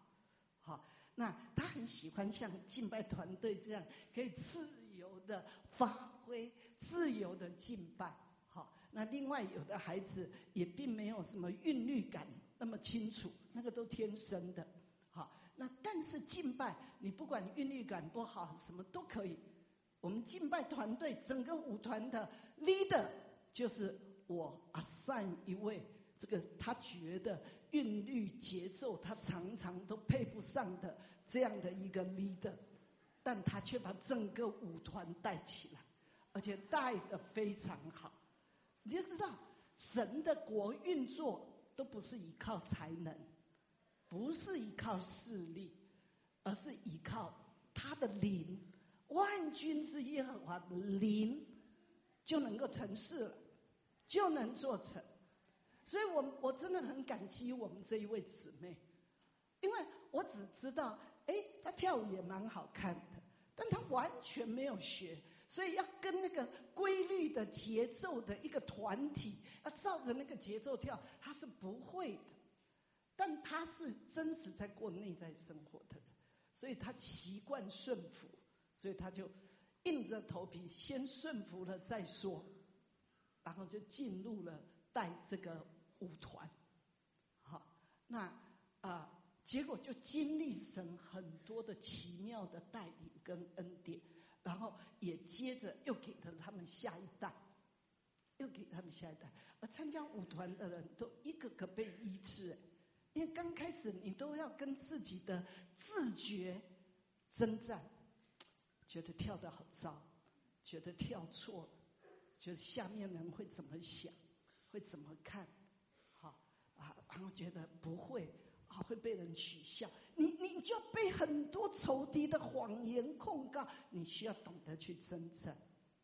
hop，那她很喜欢像敬拜团队这样，可以自由的发挥，自由的敬拜。那另外有的孩子也并没有什么韵律感那么清楚，那个都天生的。那但是敬拜，你不管韵律感不好，什么都可以。我们敬拜团队整个舞团的 leader 就是我assign一位，这个他觉得韵律节奏他常常都配不上的这样的一个 leader， 但他却把整个舞团带起来，而且带得非常好。你就知道神的国运作都不是依靠才能，不是依靠势力，而是依靠他的灵。万军之耶和华的灵就能够成事了，就能做成。所以我真的很感激我们这一位姊妹，因为我只知道，他跳舞也蛮好看的，但他完全没有学，所以要跟那个规律的节奏的一个团体，要照着那个节奏跳，他是不会的。但他是真实在过内在生活的人，所以他习惯顺服，所以他就硬着头皮先顺服了再说，然后就进入了带这个舞团。好，那结果就经历神很多的奇妙的带领跟恩典，然后也接着又给了他们下一代，而参加舞团的人都一个个被医治。因为刚开始你都要跟自己的自觉征战，觉得跳得好糟，觉得跳错了，觉得下面人会怎么想，会怎么看，然后觉得不会会被人取笑，你就被很多仇敌的谎言控告，你需要懂得去征战。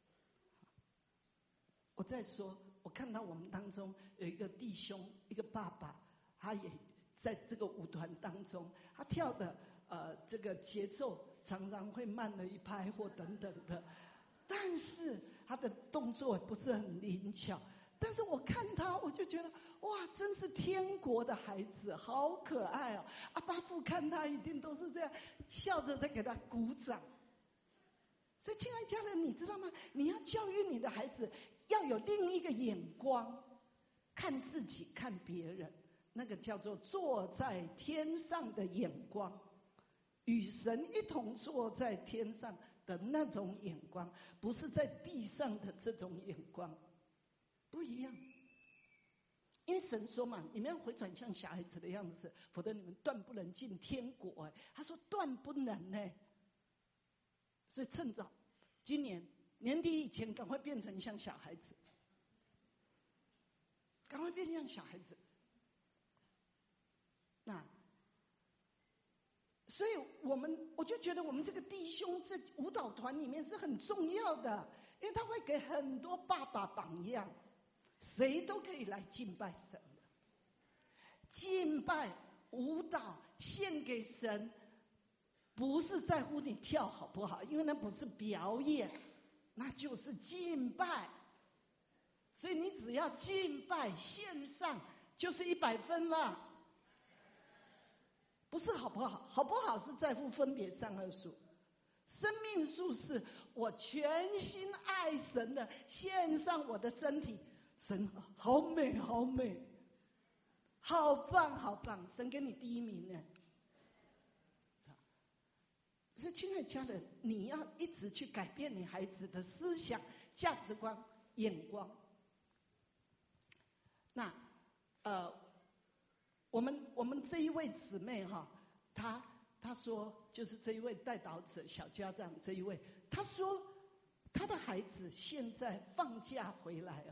我再说，我看到我们当中有一个弟兄，一个爸爸，他也在这个舞团当中，他跳的这个节奏常常会慢了一拍或等等的，但是他的动作不是很灵巧。但是我看他，我就觉得哇，真是天国的孩子，好可爱哦！爸父看他一定都是这样笑着在给他鼓掌。所以亲爱家人，你知道吗？你要教育你的孩子，要有另一个眼光，看自己，看别人。那个叫做坐在天上的眼光，与神一同坐在天上的那种眼光，不是在地上的这种眼光，不一样。因为神说嘛，你们要回转像小孩子的样子，否则你们断不能进天国。他说断不能呢，所以趁早今年年底以前赶快变成像小孩子，赶快变像小孩子。那所以我就觉得我们这个弟兄在舞蹈团里面是很重要的，因为他会给很多爸爸榜样，谁都可以来敬拜神的。敬拜舞蹈献给神，不是在乎你跳好不好，因为那不是表演，那就是敬拜。所以你只要敬拜献上，就是100分了。不是好不好，好不好是在乎分别善恶树。生命树是我全心爱神的，献上我的身体。神好美好美，好棒好棒，神给你第一名呢。所以亲爱的家人，你要一直去改变你孩子的思想、价值观、眼光。那我们这一位姊妹她说，就是这一位代祷者小家长这一位，她说她的孩子现在放假回来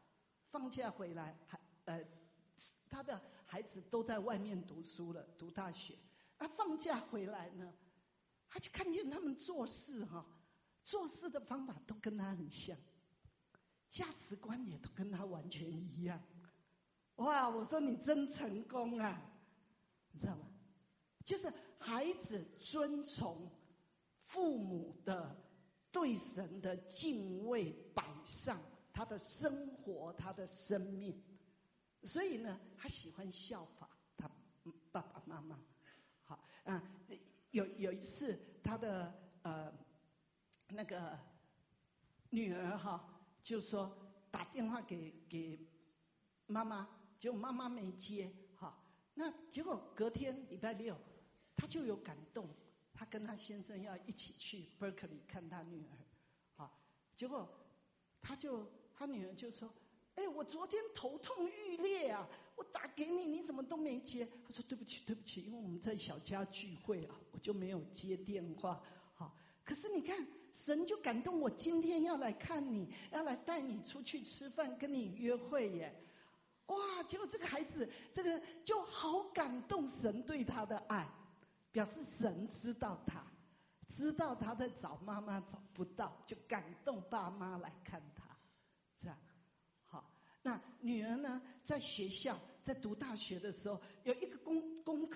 她的孩子都在外面读书了，读大学。放假回来呢，她就看见他们做事的方法都跟她很像，价值观也都跟她完全一样。哇，我说你真成功啊，你知道吗？就是孩子遵从父母的对神的敬畏摆上他的生活，他的生命。所以呢，他喜欢效法他爸爸妈妈。好有一次他的那个女儿就说打电话给妈妈，结果妈妈没接。那结果隔天礼拜6，他就有感动，他跟他先生要一起去 Berkeley 看他女儿。结果他女儿就说，我昨天头痛欲裂啊，我打给你，你怎么都没接？他说对不起，因为我们在小家聚会我就没有接电话。可是你看，神就感动我，今天要来看你，要来带你出去吃饭，跟你约会耶。哇！结果这个孩子就好感动神对他的爱，表示神知道他在找妈妈找不到，就感动爸妈来看他，这样。好，那女儿呢，在学校在读大学的时候有一个功课，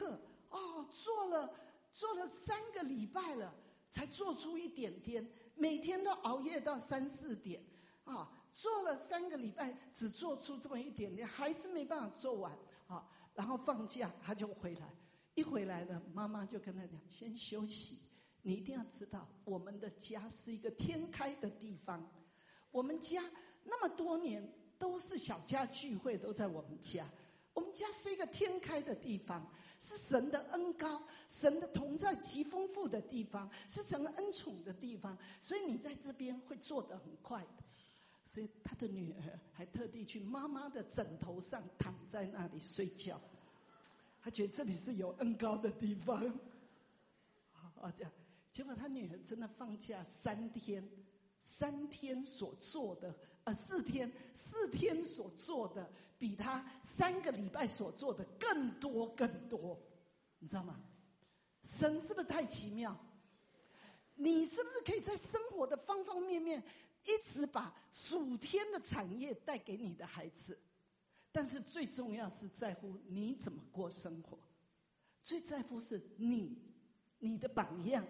做了3个礼拜了，才做出一点点，每天都熬夜到3、4点啊，做了3个礼拜，只做出这么一点点，还是没办法做完啊。然后放假他就回来，一回来了，妈妈就跟他讲，先休息。你一定要知道，我们的家是一个天开的地方。我们家那么多年都是小家聚会，都在我们家。我们家是一个天开的地方，是神的恩膏、神的同在极丰富的地方，是神恩宠的地方。所以你在这边会做得很快的。所以他的女儿还特地去妈妈的枕头上躺在那里睡觉，他觉得这里是有恩膏的地方。好，这样，结果他女儿真的放假3天所做的，4天所做的，比他3个礼拜所做的更多，你知道吗？神是不是太奇妙？你是不是可以在生活的方方面面，一直把属天的产业带给你的孩子？但是最重要是在乎你怎么过生活，最在乎是你的榜样，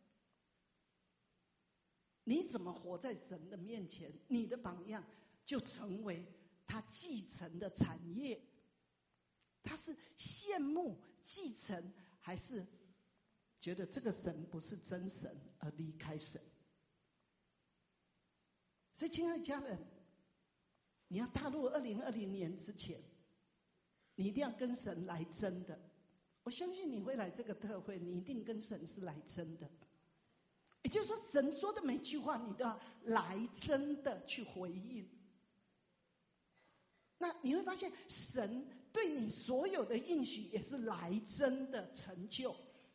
你怎么活在神的面前，你的榜样就成为他继承的产业。他是羡慕继承，还是觉得这个神不是真神而离开神？所以亲爱的家人，你要踏入2020年之前，你一定要跟神来真的。我相信你会来这个特会，你一定跟神是来真的。也就是说，神说的每句话，你都要来真的去回应。那你会发现，神对你所有的应许也是来真的成就。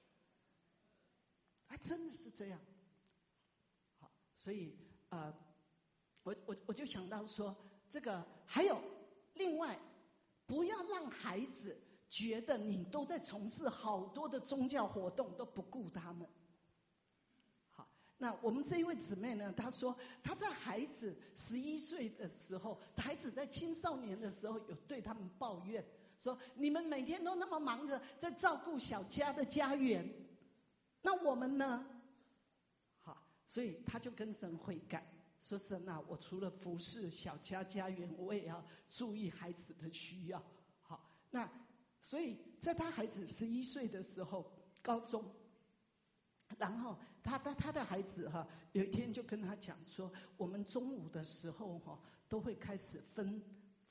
他真的是这样。好，所以我就想到说，这个还有另外，不要让孩子觉得你都在从事好多的宗教活动，都不顾他们。好，那我们这一位姊妹呢，她说她在孩子11岁的时候，孩子在青少年的时候，有对他们抱怨说，你们每天都那么忙着在照顾小家的家园，那我们呢？好，所以他就跟神悔改，说神啊，我除了服侍小家家园，我也要注意孩子的需要。好，那所以在他孩子11岁的时候，高中，然后他的孩子有一天就跟他讲说，我们中午的时候都会开始分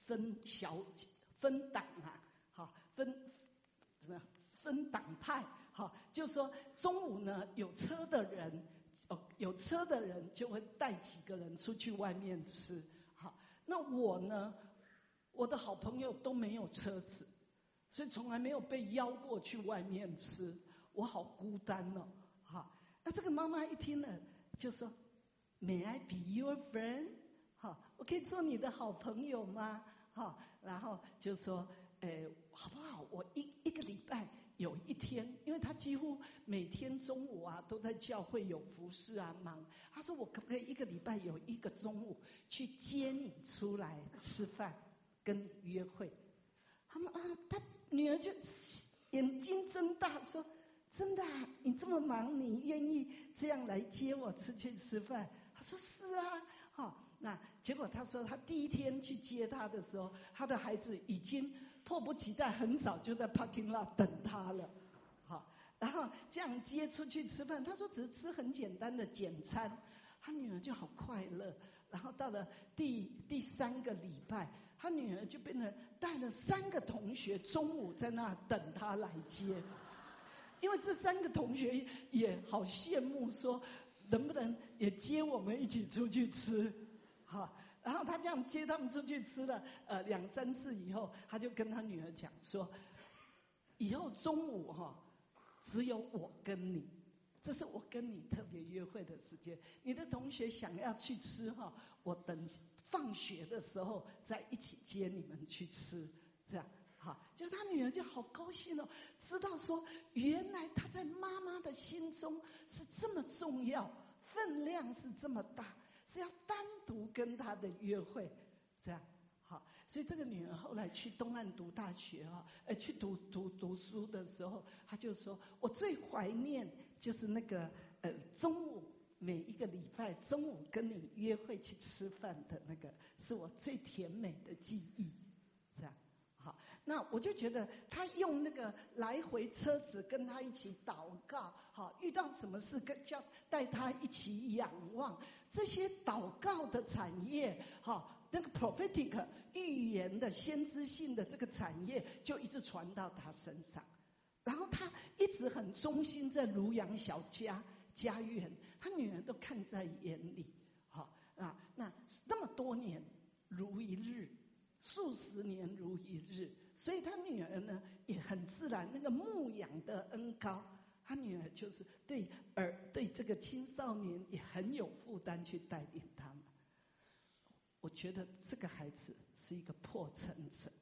党啊，怎么样？分党派，就说中午呢有车的人就会带几个人出去外面吃。好，那我呢，我的好朋友都没有车子，所以从来没有被邀过去外面吃，我好孤单哦。好，那这个妈妈一听了就说 May I be your friend？ 好，我可以做你的好朋友吗？好，然后就说好不好？我一个礼拜有一天，因为他几乎每天中午都在教会有服事忙。他说我可不可以一个礼拜有一个中午去接你出来吃饭，跟你约会？他女儿就眼睛睁大说，真的啊？你这么忙，你愿意这样来接我出去吃饭？他说是啊。好，那结果他说他第一天去接他的时候，他的孩子已经迫不及待，很早就在 parking lot 等他了。好，然后这样接出去吃饭，他说只是吃很简单的简餐，他女儿就好快乐。然后到了第3个礼拜，他女儿就变成带了3个同学中午在那等他来接，因为这3个同学也好羡慕，说能不能也接我们一起出去吃。好，然后他这样接他们出去吃了2、3次以后，他就跟他女儿讲说，以后中午只有我跟你，这是我跟你特别约会的时间，你的同学想要去吃我等放学的时候再一起接你们去吃，这样。好，就他女儿就好高兴哦，知道说原来他在妈妈的心中是这么重要，分量是这么大，是要单独跟他的约会，这样。好， 所以这个女儿后来去东岸读大学去读书的时候，她就说：“我最怀念就是那个中午。”每一个礼拜中午跟你约会去吃饭的那个，是我最甜美的记忆。这样，好，那我就觉得他用那个来回车子跟他一起祷告，好，遇到什么事带他一起仰望，这些祷告的产业，好，那个 prophetic 预言的先知性的这个产业就一直传到他身上，然后他一直很忠心在庐阳小家园，他女儿都看在眼里，那么多年如一日，数十年如一日，所以他女儿呢也很自然，那个牧养的恩膏，他女儿就是对这个青少年也很有负担去带领他们。我觉得这个孩子是一个破城者。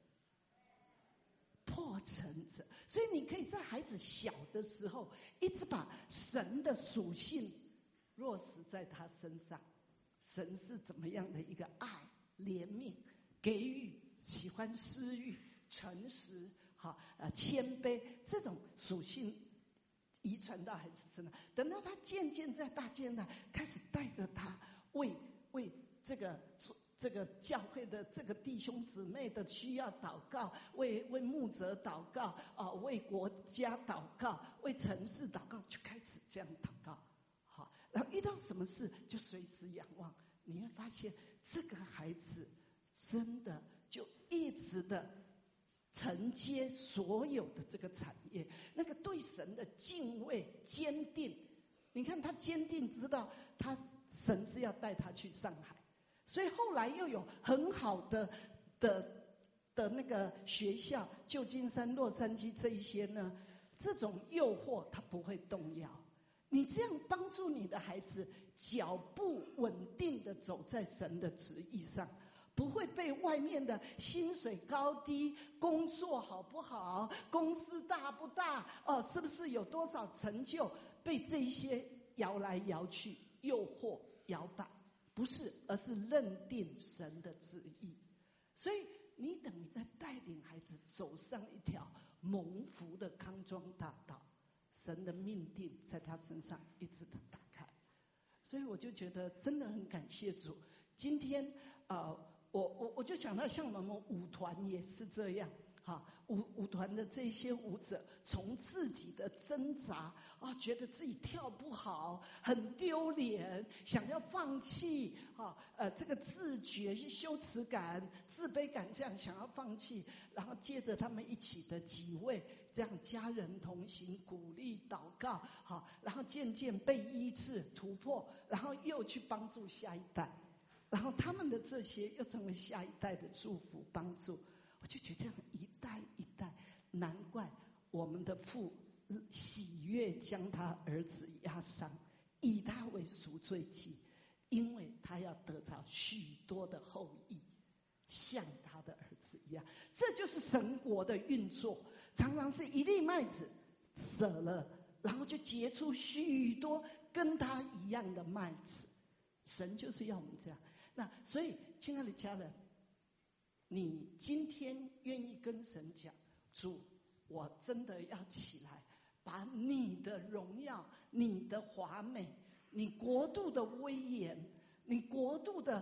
所以你可以在孩子小的时候一直把神的属性落实在他身上。神是怎么样的一个爱、怜悯、给予、喜欢施予、诚实、谦卑，这种属性遗传到孩子身上。等到他渐渐在大街上开始带着他为这个教会的这个弟兄姊妹的需要祷告，为牧者祷告，为国家祷告，为城市祷告，就开始这样祷告。好，然后遇到什么事就随时仰望，你会发现这个孩子真的就一直的承接所有的这个产业，那个对神的敬畏坚定。你看他坚定知道神是要带他去上海，所以后来又有很好的那个学校，旧金山、洛杉矶这一些呢，这种诱惑他不会动摇。你这样帮助你的孩子脚步稳定的走在神的旨意上，不会被外面的薪水高低、工作好不好、公司大不大、是不是有多少成就，被这一些摇来摇去、诱惑摇摆。不是，而是认定神的旨意。所以你等于在带领孩子走上一条蒙福的康庄大道，神的命定在他身上一直的打开。所以我就觉得真的很感谢主。今天我就想到像我们舞团也是这样，舞团的这些舞者从自己的挣扎觉得自己跳不好，很丢脸，想要放弃，这个自觉羞耻感、自卑感，这样想要放弃，然后接着他们一起的几位这样家人同行，鼓励祷告，然后渐渐被医治突破，然后又去帮助下一代，然后他们的这些又成为下一代的祝福帮助。我就觉得这样一代一代，难怪我们的父喜悦将他儿子压伤，以他为赎罪祭，因为他要得着许多的后裔，像他的儿子一样。这就是神国的运作，常常是一粒麦子舍了，然后就结出许多跟他一样的麦子。神就是要我们这样。那所以亲爱的家人，你今天愿意跟神讲，主，我真的要起来，把你的荣耀、你的华美、你国度的威严、你国度的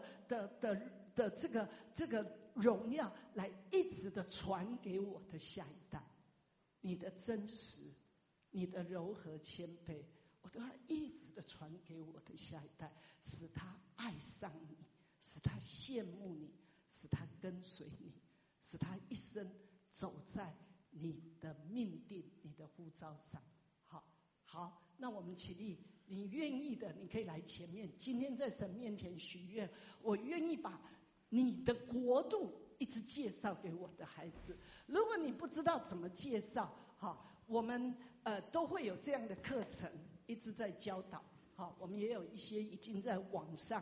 这个荣耀，来一直的传给我的下一代。你的真实、你的柔和谦卑，我都要一直的传给我的下一代，使他爱上你，使他羡慕你，使他跟随你，使他一生走在你的命定、你的呼召上。好，那我们起立，你愿意的，你可以来前面。今天在神面前许愿，我愿意把你的国度一直介绍给我的孩子。如果你不知道怎么介绍，我们都会有这样的课程一直在教导。我们也有一些已经在网上，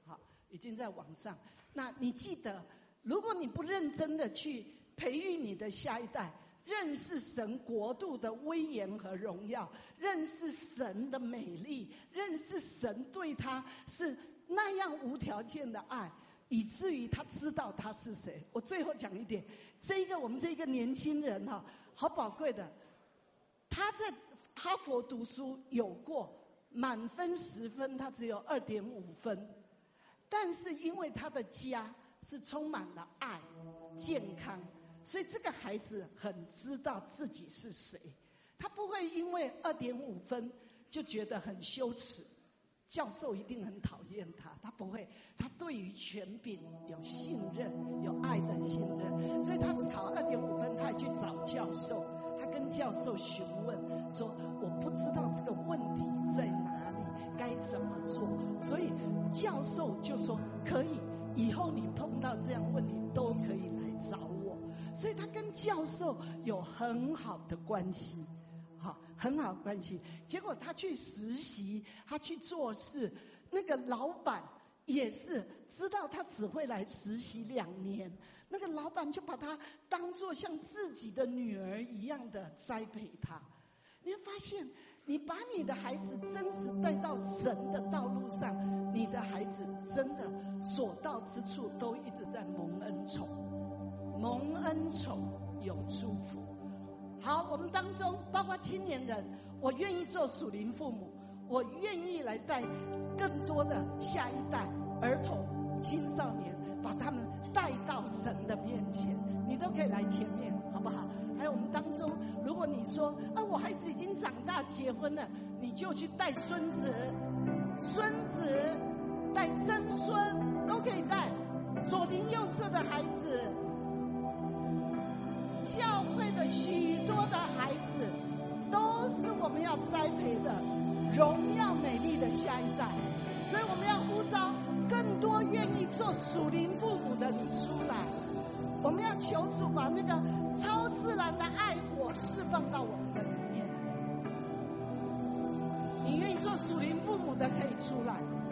那你记得，如果你不认真的去培育你的下一代，认识神国度的威严和荣耀，认识神的美丽，认识神对他是那样无条件的爱， 以至于他知道他是谁。我最后讲一点，我们这个年轻人哈，好宝贵的，他在哈佛读书有过满分10分，他只有2.5分，但是因为他的家是充满了爱、健康，所以这个孩子很知道自己是谁，他不会因为2.5分就觉得很羞耻。教授一定很讨厌他，他不会，他对于权柄有信任，有爱的信任，所以他只考2.5分，他还去找教授，他跟教授询问说，我不知道这个问题在哪里，该怎么做，所以教授就说可以，以后你碰到这样问题都可以来找我，所以他跟教授有很好的关系。很好关系，结果他去实习，他去做事，那个老板也是知道他只会来实习2年，那个老板就把他当作像自己的女儿一样的栽培他。你会发现，你把你的孩子真实带到神的道路上，你的孩子真的所到之处都一直在蒙恩宠，蒙恩宠有祝福。好，我们当中包括青年人，我愿意做属灵父母，我愿意来带更多的下一代儿童、青少年，把他们带到神的面前，你都可以来前面，好不好？还有我们当中，如果你说我孩子已经长大结婚了，你就去带孙子、带曾孙，都可以带，左邻右舍的孩子。教会的许多的孩子都是我们要栽培的荣耀美丽的下一代，所以我们要呼召更多愿意做属灵父母的你出来，我们要求主把那个超自然的爱火释放到我们的里面。你愿意做属灵父母的可以出来。